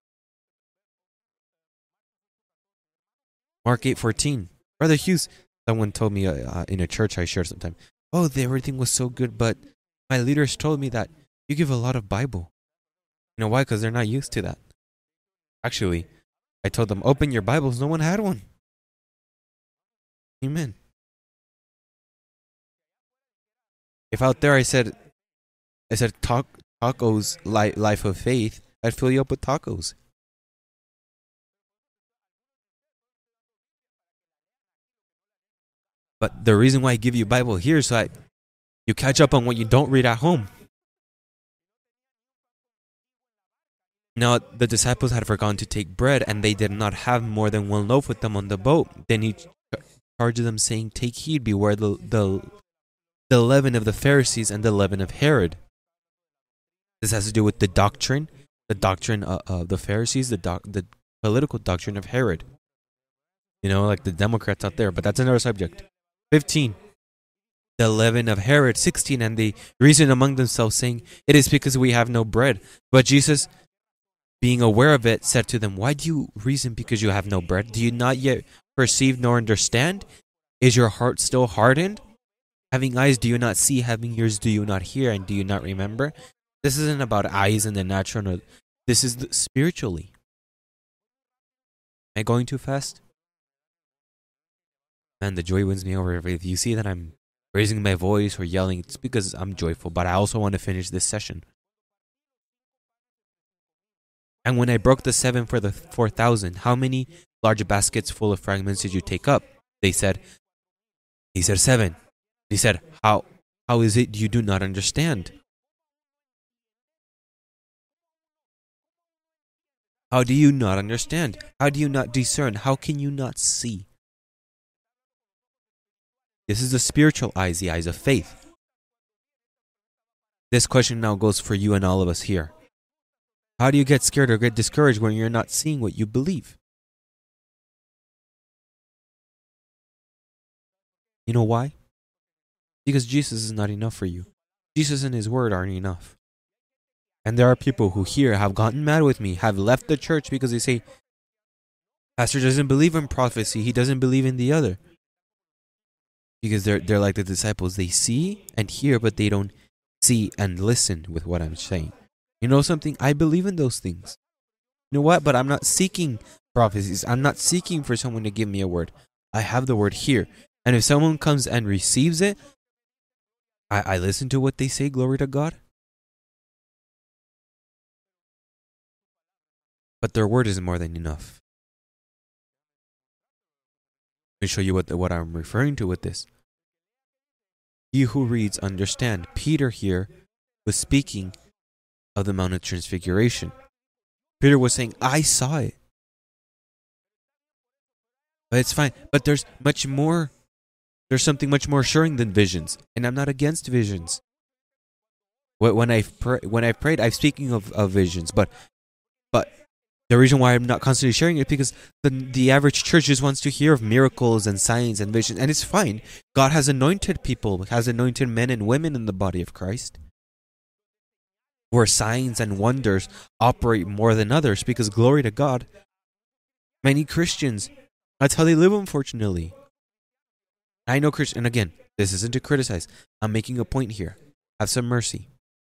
Mark eight fourteen. Brother Hughes, someone told me uh, in a church I shared sometime, oh, the, everything was so good, but my leaders told me that you give a lot of Bible. You know why? Because they're not used to that. Actually, I told them, open your Bibles. No one had one. Amen. If out there I said, I said talk, tacos, li- life of faith, I'd fill you up with tacos. But the reason why I give you Bible here is so I, you catch up on what you don't read at home. Now, the disciples had forgotten to take bread, and they did not have more than one loaf with them on the boat. Then he charged them, saying, take heed, beware the, the, the leaven of the Pharisees and the leaven of Herod. This has to do with the doctrine, the doctrine of, of the Pharisees, the, doc, the political doctrine of Herod. You know, like the Democrats out there, but that's another subject. fifteen. The leaven of Herod. sixteen. And they reasoned among themselves, saying, it is because we have no bread. But Jesus, being aware of it, said to them, why do you reason because you have no bread? Do you not yet perceive nor understand? Is your heart still hardened? Having eyes, do you not see? Having ears, do you not hear? And do you not remember? This isn't about eyes in the natural. No, this is the, spiritually. Am I going too fast? Man, the joy wins me over. If you see that I'm raising my voice or yelling, it's because I'm joyful. But I also want to finish this session. And when I broke the seven for the four thousand, how many large baskets full of fragments did you take up? They said, he said seven. He said, how, how is it you do not understand? How do you not understand? How do you not discern? How can you not see? This is the spiritual eyes, the eyes of faith. This question now goes for you and all of us here. How do you get scared or get discouraged when you're not seeing what you believe? You know why? Because Jesus is not enough for you. Jesus and his word aren't enough. And there are people who here have gotten mad with me, have left the church because they say, Pastor doesn't believe in prophecy. He doesn't believe in the other. Because they're they're like the disciples. They see and hear, but they don't see and listen with what I'm saying. You know something? I believe in those things. You know what? But I'm not seeking prophecies. I'm not seeking for someone to give me a word. I have the word here. And if someone comes and receives it, I, I listen to what they say, glory to God. But their word is more than enough. Let me show you what, what I'm referring to with this. He who reads, understand. Peter here was speaking of the Mount of Transfiguration. Peter was saying, I saw it. But it's fine. But there's much more. There's something much more assuring than visions. And I'm not against visions. When I've, pr- when I've prayed, I'm speaking of, of visions. But but the reason why I'm not constantly sharing it because the, the average church just wants to hear of miracles and signs and visions. And it's fine. God has anointed people, has anointed men and women in the body of Christ, where signs and wonders operate more than others because, glory to God, many Christians, that's how they live, unfortunately. I know Christians, and again, this isn't to criticize. I'm making a point here. Have some mercy.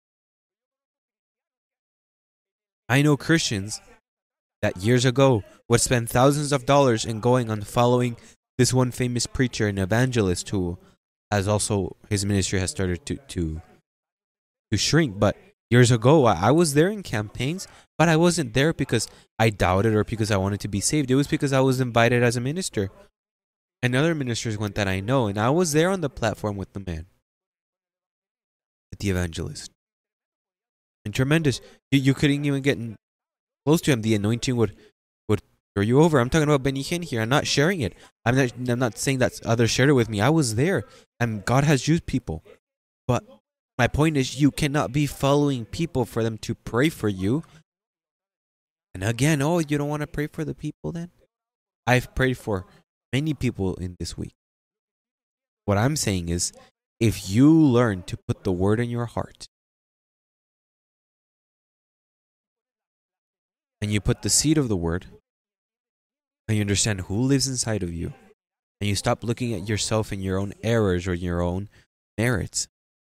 I know Christians that years ago would spend thousands of dollars in going on following this one famous preacher and evangelist who has also, his ministry has started to, to, to shrink. But years ago, I, I was there in campaigns, but I wasn't there because I doubted or because I wanted to be saved. It was because I was invited as a minister. And other ministers went that I know, and I was there on the platform with the man, with the evangelist. And tremendous. You, you couldn't even get close to him. The anointing would, would throw you over. I'm talking about Benny Hinn here. I'm not sharing it. I'm not, I'm not saying that others shared it with me. I was there, and God has used people. But my point is, you cannot be following people for them to pray for you. And again, oh, you don't want to pray for the people then? I've prayed for many people in this week. What I'm saying is, if you learn to put the word in your heart, and you put the seed of the word, and you understand who lives inside of you, and you stop looking at yourself and your own errors or your own merits,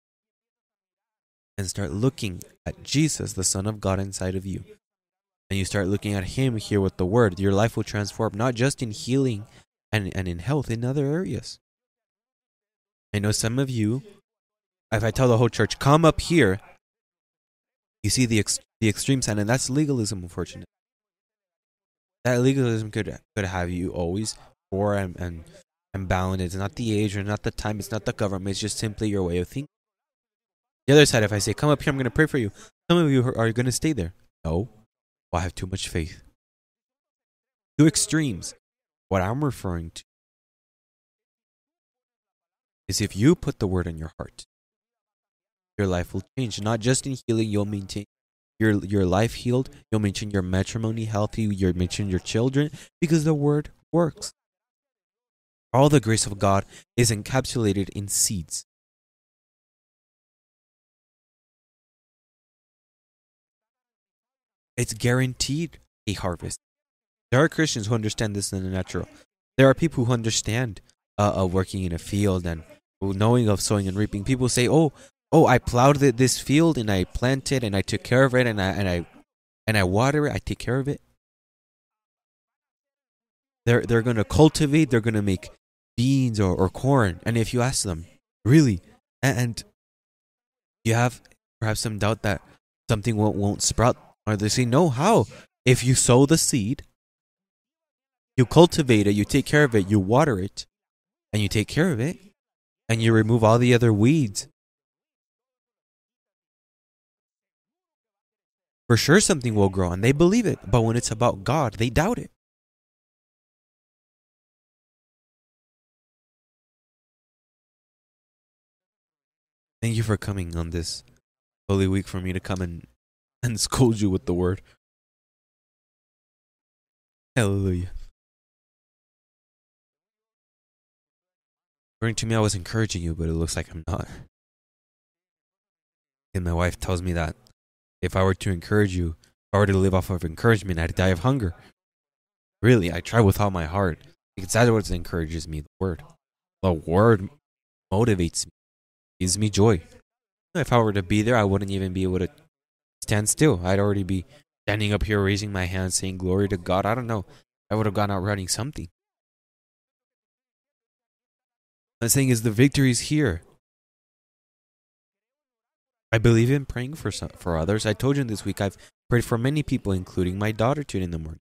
and start looking at Jesus, the Son of God, inside of you, and you start looking at Him here with the word, your life will transform, not just in healing and, and in health, in other areas. I know some of you, if I tell the whole church, come up here, you see the ex- the extreme side, and that's legalism, unfortunately. That legalism could could have you always poor and, and, and bound. It's not the age or not the time, it's not the government, it's just simply your way of thinking. The other side, if I say, come up here, I'm going to pray for you, some of you are going to stay there. No, well, I have too much faith. Two extremes. What I'm referring to is if you put the word in your heart, your life will change. Not just in healing, you'll maintain your your life healed, you'll maintain your matrimony healthy, you'll maintain your children, because the word works. All the grace of God is encapsulated in seeds. It's guaranteed a harvest. There are Christians who understand this in the natural. There are people who understand uh, uh, working in a field and knowing of sowing and reaping. People say, "Oh, oh, I plowed this field and I planted and I took care of it and I and I and I water it. I take care of it." They're they're going to cultivate. They're going to make beans or, or corn. And if you ask them, really, and, and you have perhaps some doubt that something won't won't sprout, or they say, "No, how? If you sow the seed, you cultivate it, you take care of it, you water it, and you take care of it, and you remove all the other weeds. For sure something will grow," and they believe it. But when it's about God, they doubt it. Thank you for coming on this Holy Week for me to come and, and scold you with the word. Hallelujah. According to me, I was encouraging you, but it looks like I'm not. And my wife tells me that if I were to encourage you, if I were to live off of encouragement, I'd die of hunger. Really, I try with all my heart. Because that's what encourages me, the word. The word motivates me, gives me joy. If I were to be there, I wouldn't even be able to stand still. I'd already be standing up here, raising my hands, saying glory to God. I don't know. I would have gone out running something. What I'm saying is the victory is here. I believe in praying for some, for others. I told you this week I've prayed for many people, including my daughter, tune in the morning.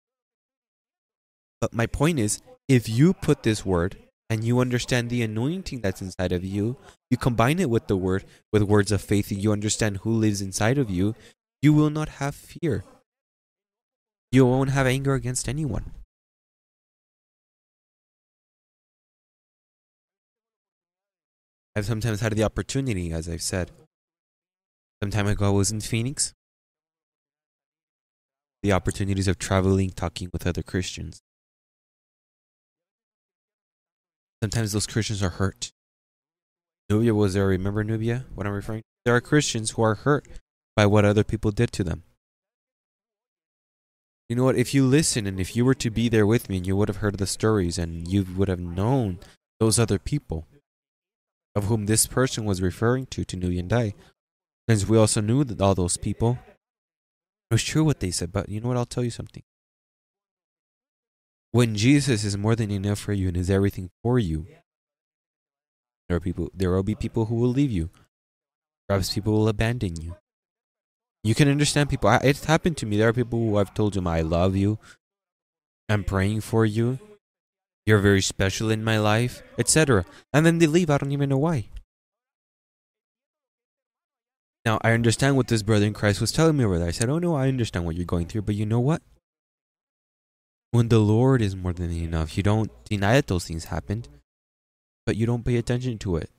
But my point is, if you put this word and you understand the anointing that's inside of you, you combine it with the word, with words of faith, and you understand who lives inside of you, you will not have fear. You won't have anger against anyone. I've sometimes had the opportunity, as I've said. Some time ago, I was in Phoenix. The opportunities of traveling, talking with other Christians. Sometimes those Christians are hurt. Nubia was there. Remember Nubia? What I'm referring to? There are Christians who are hurt by what other people did to them. You know what? If you listen and if you were to be there with me and you would have heard the stories and you would have known those other people of whom this person was referring to, to Nubia and I, because we also knew that all those people, it was true what they said, but you know what? I'll tell you something. When Jesus is more than enough for you and is everything for you, there are people. There will be people who will leave you. Perhaps people will abandon you. You can understand people. I, it's happened to me. There are people who I've told them, I love you. I'm praying for you. You're very special in my life, et cetera. And then they leave. I don't even know why. Now, I understand what this brother in Christ was telling me over there. I said, oh no, I understand what you're going through. But you know what? When the Lord is more than enough, you don't deny that those things happened, but you don't pay attention to it.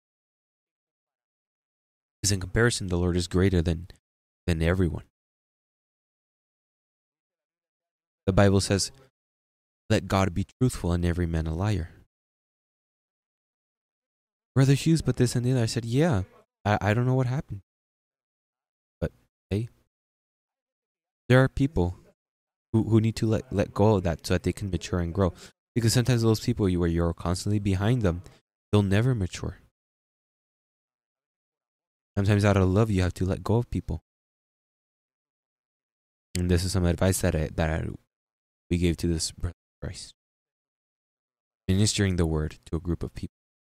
Because in comparison, the Lord is greater than, than everyone. The Bible says, let God be truthful and every man a liar. Brother Hughes, but this and the other. I said, yeah, I, I don't know what happened. But hey, there are people who, who need to let, let go of that so that they can mature and grow. Because sometimes those people where you're constantly behind them, they'll never mature. Sometimes out of love, you have to let go of people. And this is some advice that I, that I, we gave to this brother Christ. Ministering the word to a group of people.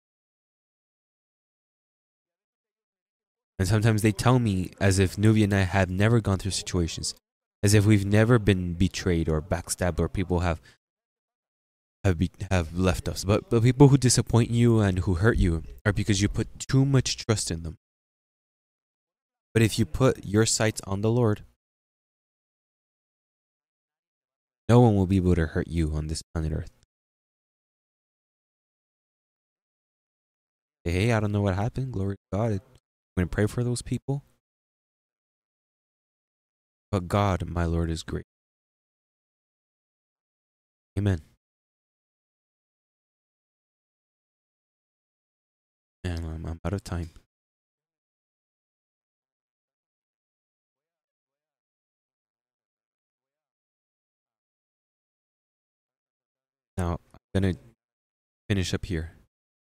And sometimes they tell me as if Nubia and I have never gone through situations, as if we've never been betrayed or backstabbed or people have have be, have left us. But, but people who disappoint you and who hurt you are because you put too much trust in them. But if you put your sights on the Lord, no one will be able to hurt you on this planet Earth. Hey, I don't know what happened. Glory to God. I'm going to pray for those people. But God, my Lord, is great. Amen. And I'm, I'm out of time. Now, I'm going to finish up here.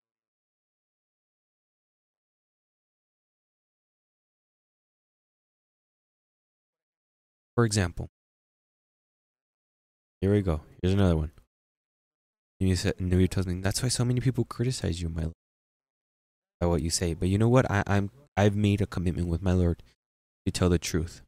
For example, here we go. Here's another one. And you said, and you tells me, that's why so many people criticize you, my Lord, by what you say. But you know what? I, I'm, I've made a commitment with my Lord to tell the truth.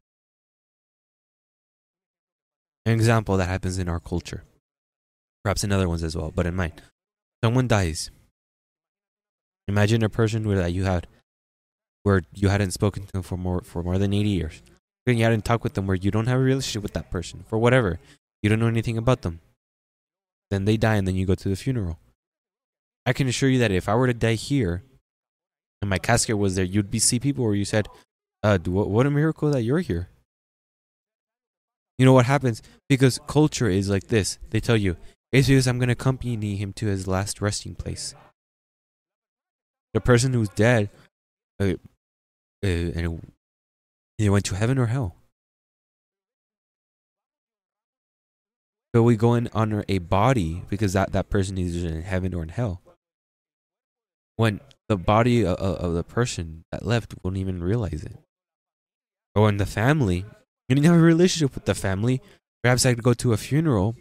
An example that happens in our culture. Perhaps in other ones as well, but in mine. Someone dies. Imagine a person that you had, where you hadn't spoken to them for more for more than eighty years. And you hadn't talked with them, where you don't have a relationship with that person for whatever. You don't know anything about them. Then they die, and then you go to the funeral. I can assure you that if I were to die here, and my casket was there, you'd be see people where you said, uh, what, what a miracle that you're here. You know what happens? Because culture is like this. They tell you, it's because I'm going to accompany him to his last resting place. The person who's dead, uh, uh, and they went to heaven or hell. But we go and honor a body because that, that person is either in heaven or in hell. When the body of, of the person that left won't even realize it. Or in the family, you didn't have a relationship with the family. Perhaps I could go to a funeral.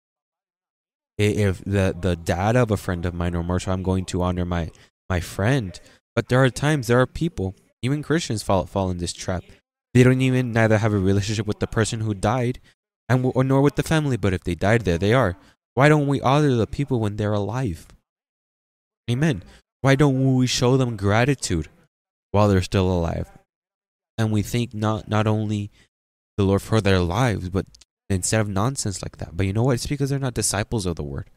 If the, the dad of a friend of mine, or more so, I'm going to honor my, my friend. But there are times, there are people, even Christians fall, fall in this trap. They don't even neither have a relationship with the person who died, and or nor with the family. But if they died, there they are. Why don't we honor the people when they're alive? Amen. Why don't we show them gratitude while they're still alive? And we thank not, not only the Lord for their lives, but instead of nonsense like that. But you know what? It's because they're not disciples of the word.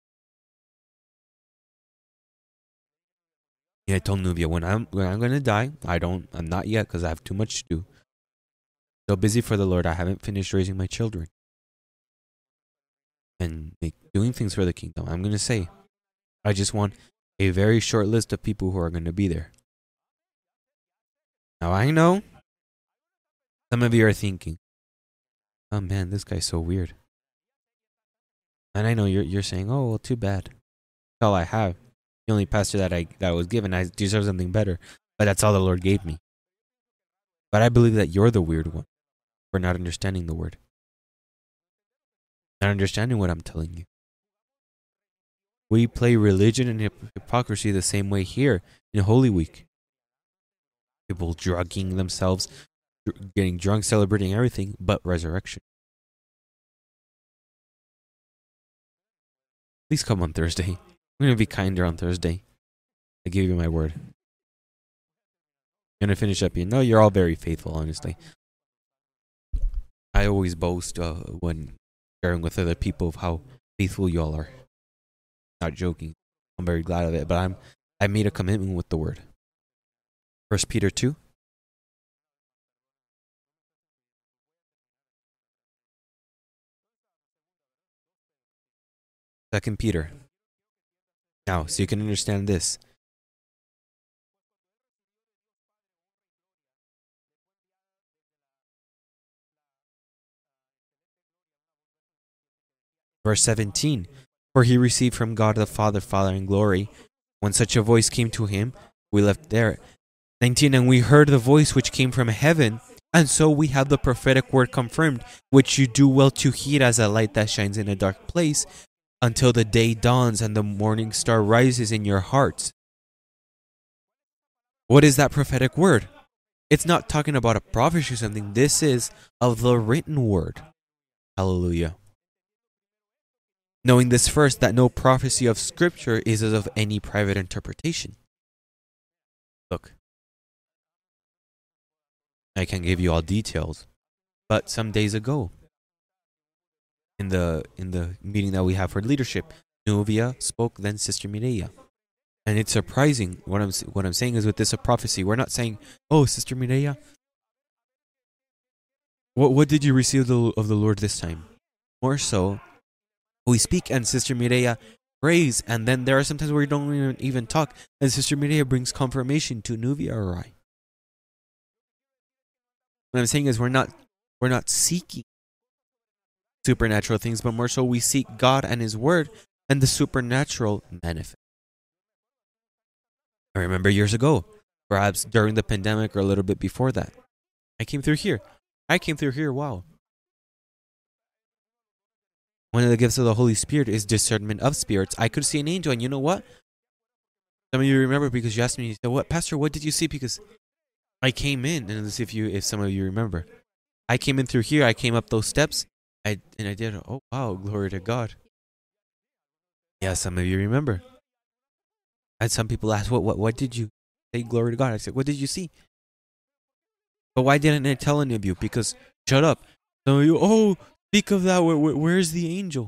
Yeah, I told Nubia, when I'm when I'm gonna die, I don't I'm not yet because I have too much to do. So busy for the Lord, I haven't finished raising my children. And make, doing things for the kingdom. I'm gonna say, I just want a very short list of people who are gonna be there. Now I know some of you are thinking, oh man, this guy's so weird. And I know you're you're saying, oh well, too bad. That's all I have. The only pastor that I that I was given, I deserve something better. But that's all the Lord gave me. But I believe that you're the weird one for not understanding the word. Not understanding what I'm telling you. We play religion and hip- hypocrisy the same way here in Holy Week. People drugging themselves, dr- getting drunk, celebrating everything but resurrection. Please come on Thursday. I'm going to be kinder on Thursday. I give you my word. I'm going to finish up here. No, you're all very faithful, honestly. I always boast uh, when sharing with other people of how faithful you all are. Not joking. I'm very glad of it, but I'm I made a commitment with the word. First Peter two. Second Peter. Now, so you can understand this. Verse seventeen. For he received from God the Father, Father in glory. When such a voice came to him, we left there. nineteen. And we heard the voice which came from heaven, and so we have the prophetic word confirmed, which you do well to heed as a light that shines in a dark place, until the day dawns and the morning star rises in your hearts. What is that prophetic word? It's not talking about a prophecy or something. This is of the written word. Hallelujah. Knowing this first, that no prophecy of Scripture is as of any private interpretation. Look, I can't give you all details, but some days ago, in the in the meeting that we have for leadership, Nubia spoke, then Sister Mireya. And it's surprising, what I'm what I'm saying is with this a prophecy, we're not saying, oh, Sister Mireya, what, what did you receive of the Lord this time? More so, we speak and Sister Mireya prays, and then there are sometimes where we don't even, even talk, and Sister Mireya brings confirmation to Nubia or I. What I'm saying is we're not we're not seeking supernatural things, but more so we seek God and His Word, and the supernatural manifest. I remember years ago, perhaps during the pandemic or a little bit before that, I came through here. I came through here, wow. One of the gifts of the Holy Spirit is discernment of spirits. I could see an angel, and you know what? Some of you remember because you asked me, you said, "What, Pastor, what did you see?" Because I came in, and let's see if you, if some of you remember. I came in through here, I came up those steps, I and I did, oh wow, glory to God. Yeah, some of you remember. And some people ask, what, what, what did you say, glory to God? I said, what did you see? But why didn't I tell any of you? Because, shut up. Some of you, oh, speak of that, where, where, where's the angel?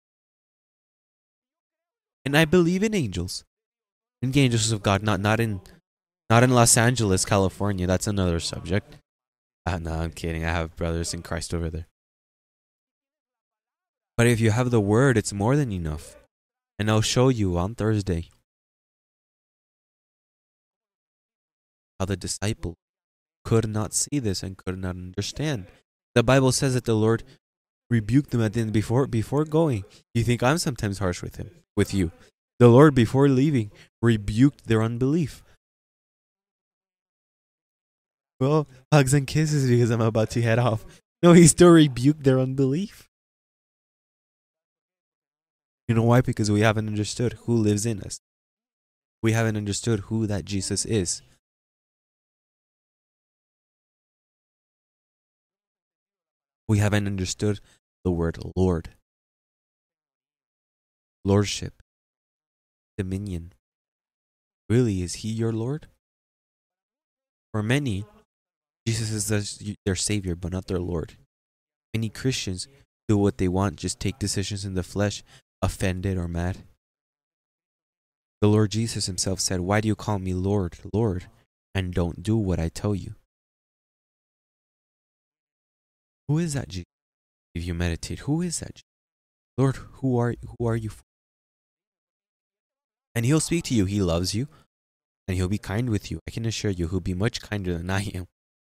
And I believe in angels. In the angels of God, not, not in not in Los Angeles, California. That's another subject. Uh, no, I'm kidding. I have brothers in Christ over there. But if you have the word, it's more than enough. And I'll show you on Thursday how the disciples could not see this and could not understand. The Bible says that the Lord rebuke them at the end before before going. You think I'm sometimes harsh with him, with you. The Lord, before leaving, rebuked their unbelief. Well, hugs and kisses because I'm about to head off. No, he still rebuked their unbelief. You know why? Because we haven't understood who lives in us. We haven't understood who that Jesus is. We haven't understood the word Lord. Lordship. Dominion. Really, is he your Lord? For many, Jesus is their Savior, but not their Lord. Many Christians do what they want, just take decisions in the flesh, offended or mad. The Lord Jesus himself said, "Why do you call me Lord, Lord, and don't do what I tell you?" Who is that Jesus? If you meditate, who is that Jesus? Lord, who are, who are you for? And he'll speak to you. He loves you, and he'll be kind with you. I can assure you, he'll be much kinder than I am.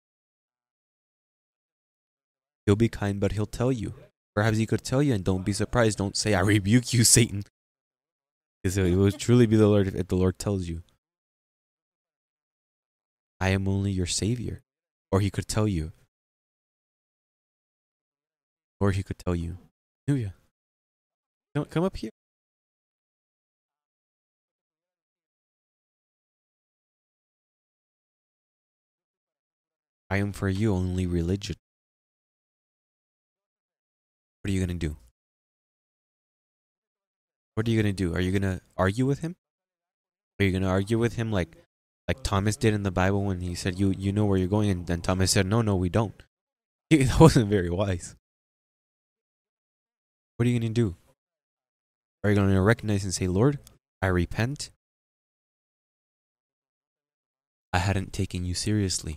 He'll be kind, but he'll tell you. Perhaps he could tell you, and don't be surprised. Don't say, "I rebuke you, Satan." Because it will truly be the Lord if the Lord tells you, "I am only your Savior." Or he could tell you. Or he could tell you, "Hallelujah. Come, come up here." "I am for you only religion." What are you going to do? What are you going to do? Are you going to argue with him? Are you going to argue with him like like Thomas did in the Bible when he said, you you know where you're going? And then Thomas said, no, no, we don't. That wasn't very wise. What are you going to do? Are you going to recognize and say, "Lord, I repent. I hadn't taken you seriously.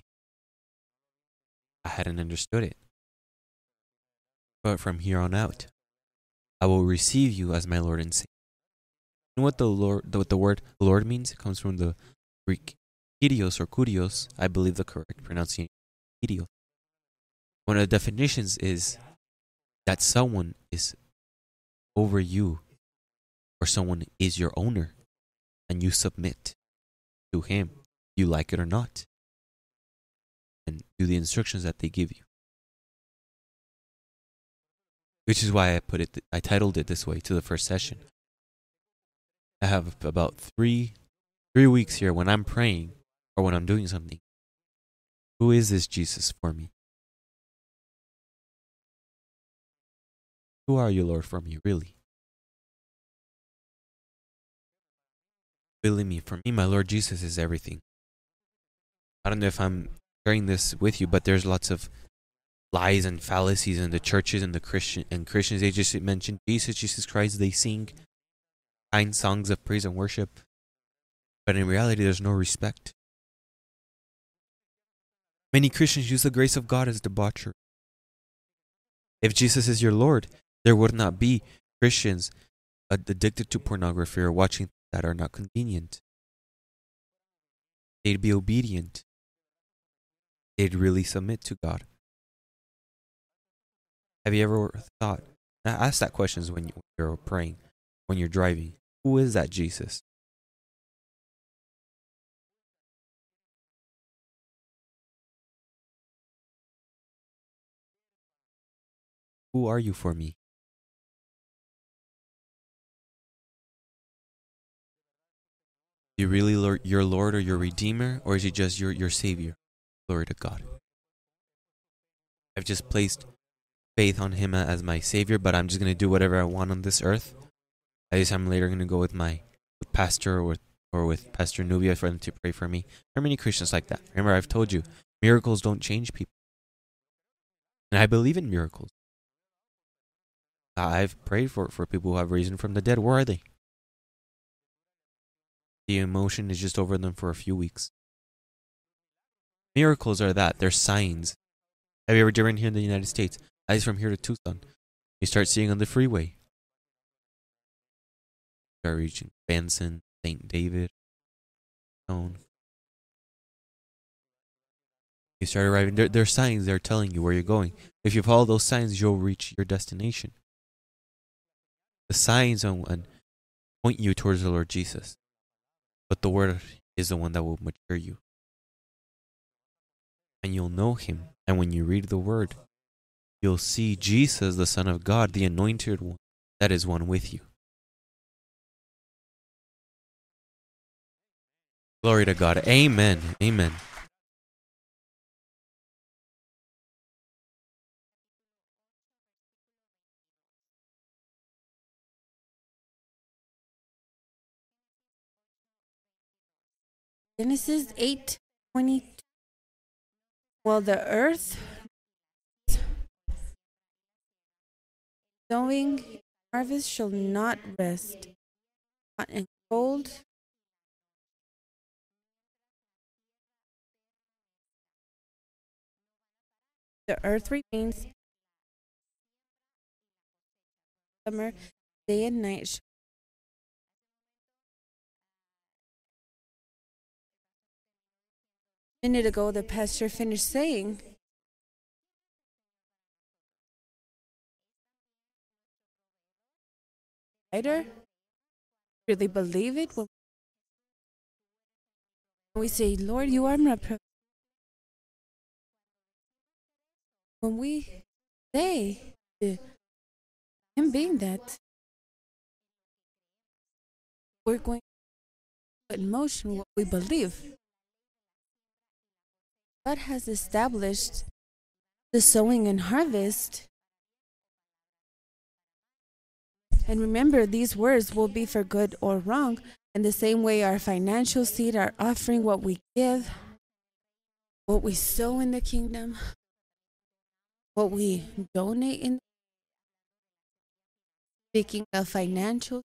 I hadn't understood it. But from here on out, I will receive you as my Lord and Savior." You know what the Lord, what the word Lord means? It comes from the Greek Kyrios or Kurios. I believe the correct pronunciation is Kyrios. One of the definitions is that someone is over you, or someone is your owner, and you submit to him, you like it or not, and do the instructions that they give you. Which is why I put it, I titled it this way to the first session. I have about three, three weeks here when I'm praying or when I'm doing something. Who is this Jesus for me? Who are you, Lord, for me, really? Believe me, for me, my Lord Jesus is everything. I don't know if I'm sharing this with you, but there's lots of lies and fallacies in the churches and the Christian and Christians. They just mention Jesus, Jesus Christ. They sing kind songs of praise and worship, but in reality, there's no respect. Many Christians use the grace of God as debauchery. If Jesus is your Lord, there would not be Christians addicted to pornography or watching that are not convenient. They'd be obedient. They'd really submit to God. Have you ever thought, I ask that questions when you're praying, when you're driving, who is that Jesus? Who are you for me? Is he really Lord, your Lord or your Redeemer, or is he just your, your Savior? Glory to God. I've just placed faith on him as my Savior, but I'm just going to do whatever I want on this earth. At least I'm later going to go with my with pastor or with, or with Pastor Nubia for them to pray for me. There are many Christians like that. Remember, I've told you, miracles don't change people. And I believe in miracles. I've prayed for, for people who have risen from the dead. Where are they? The emotion is just over them for a few weeks. Miracles are that. They're signs. Have you ever driven here in the United States? I was from here to Tucson. You start seeing on the freeway. Start reaching Benson, Saint David, Stone. You start arriving. There, there are signs that are telling you where you're going. If you follow those signs, you'll reach your destination. The signs on, on point you towards the Lord Jesus. But the word is the one that will mature you. And you'll know him. And when you read the word, you'll see Jesus, the Son of God, the anointed one, that is one with you. Glory to God. Amen. Amen. Genesis eight twenty. Well, the earth sowing harvest shall not rest, hot and cold. The earth remains summer, day and night. A minute ago, the pastor finished saying, "Writer, really believe it when we say, Lord, you are my provider." When we say to him being that, we're going to put in motion what we believe. God has established the sowing and harvest. And remember, these words will be for good or wrong. In the same way, our financial seed, our offering, what we give, what we sow in the kingdom, what we donate in. Speaking of financial,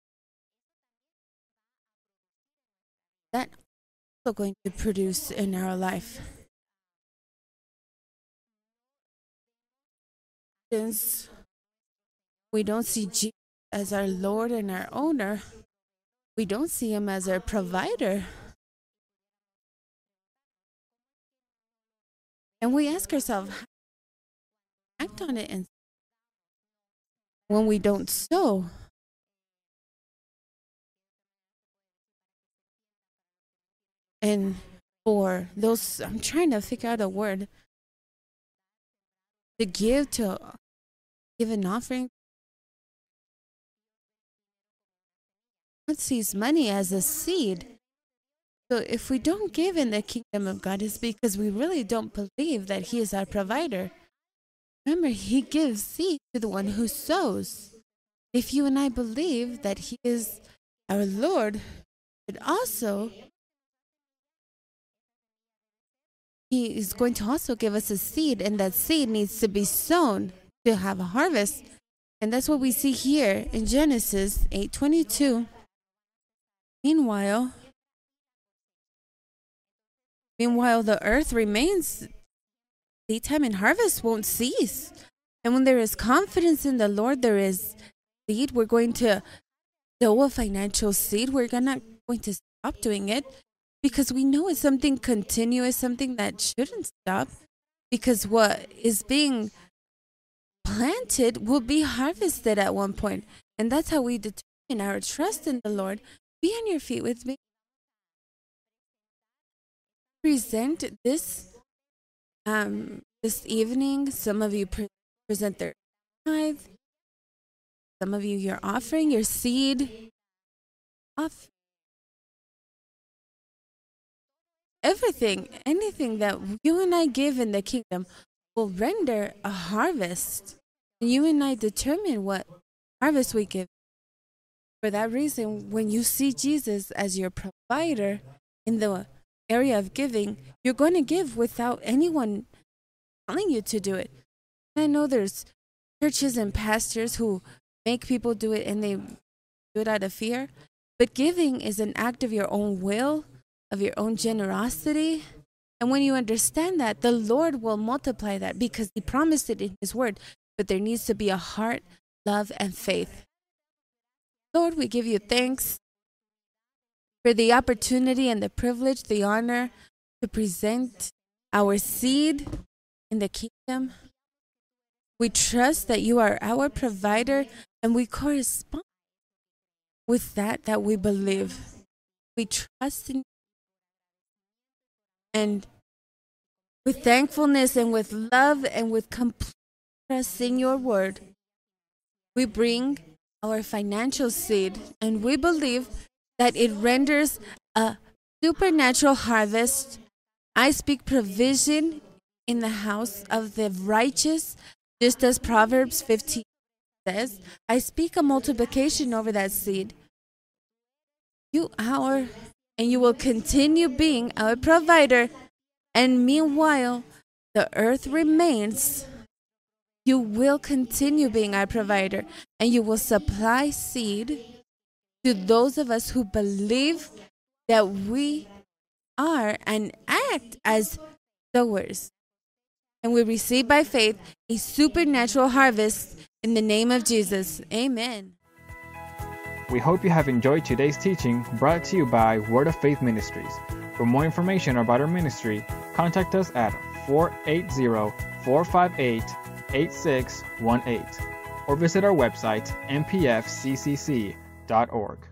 that's also going to produce in our life. Since we don't see Jesus as our Lord and our owner, we don't see him as our provider. And we ask ourselves, how do we act on it? And when we don't sow, and for those, I'm trying to figure out a word, to give, to give an offering. God sees money as a seed. So if we don't give in the kingdom of God, it's because we really don't believe that he is our provider. Remember, he gives seed to the one who sows. If you and I believe that he is our Lord, but also he is going to also give us a seed, and that seed needs to be sown to have a harvest. And that's what we see here in Genesis eight twenty-two. Meanwhile, meanwhile, the earth remains. Daytime and harvest won't cease. And when there is confidence in the Lord, there is seed. We're going to sow a financial seed. We're not going to stop doing it, because we know it's something continuous, something that shouldn't stop, because what is being planted will be harvested at one point. And that's how we determine our trust in the Lord. Be on your feet with me. Present this um, this evening. Some of you pre- present their tithe. Some of you, your offering, your seed. Off. Everything, anything that you and I give in the kingdom will render a harvest. And you and I determine what harvest we give. For that reason, when you see Jesus as your provider in the area of giving, you're going to give without anyone telling you to do it. I know there's churches and pastors who make people do it, and they do it out of fear. But giving is an act of your own will, of your own generosity. And when you understand that, the Lord will multiply that, because he promised it in his word. But there needs to be a heart, love, and faith. Lord, we give you thanks for the opportunity and the privilege, the honor to present our seed in the kingdom. We trust that you are our provider, and we correspond with that that we believe. We trust in you. And with thankfulness and with love and with complete trust in your word, we bring our financial seed, and we believe that it renders a supernatural harvest. I speak provision in the house of the righteous, just as Proverbs fifteen says. I speak a multiplication over that seed. You are, and you will continue being our provider, and meanwhile, the earth remains. You will continue being our provider, and you will supply seed to those of us who believe that we are and act as sowers. And we receive by faith a supernatural harvest in the name of Jesus. Amen. We hope you have enjoyed today's teaching brought to you by Word of Faith Ministries. For more information about our ministry, contact us at four eight zero, four five eight, eight six one eight or visit our website m p f c c c dot org.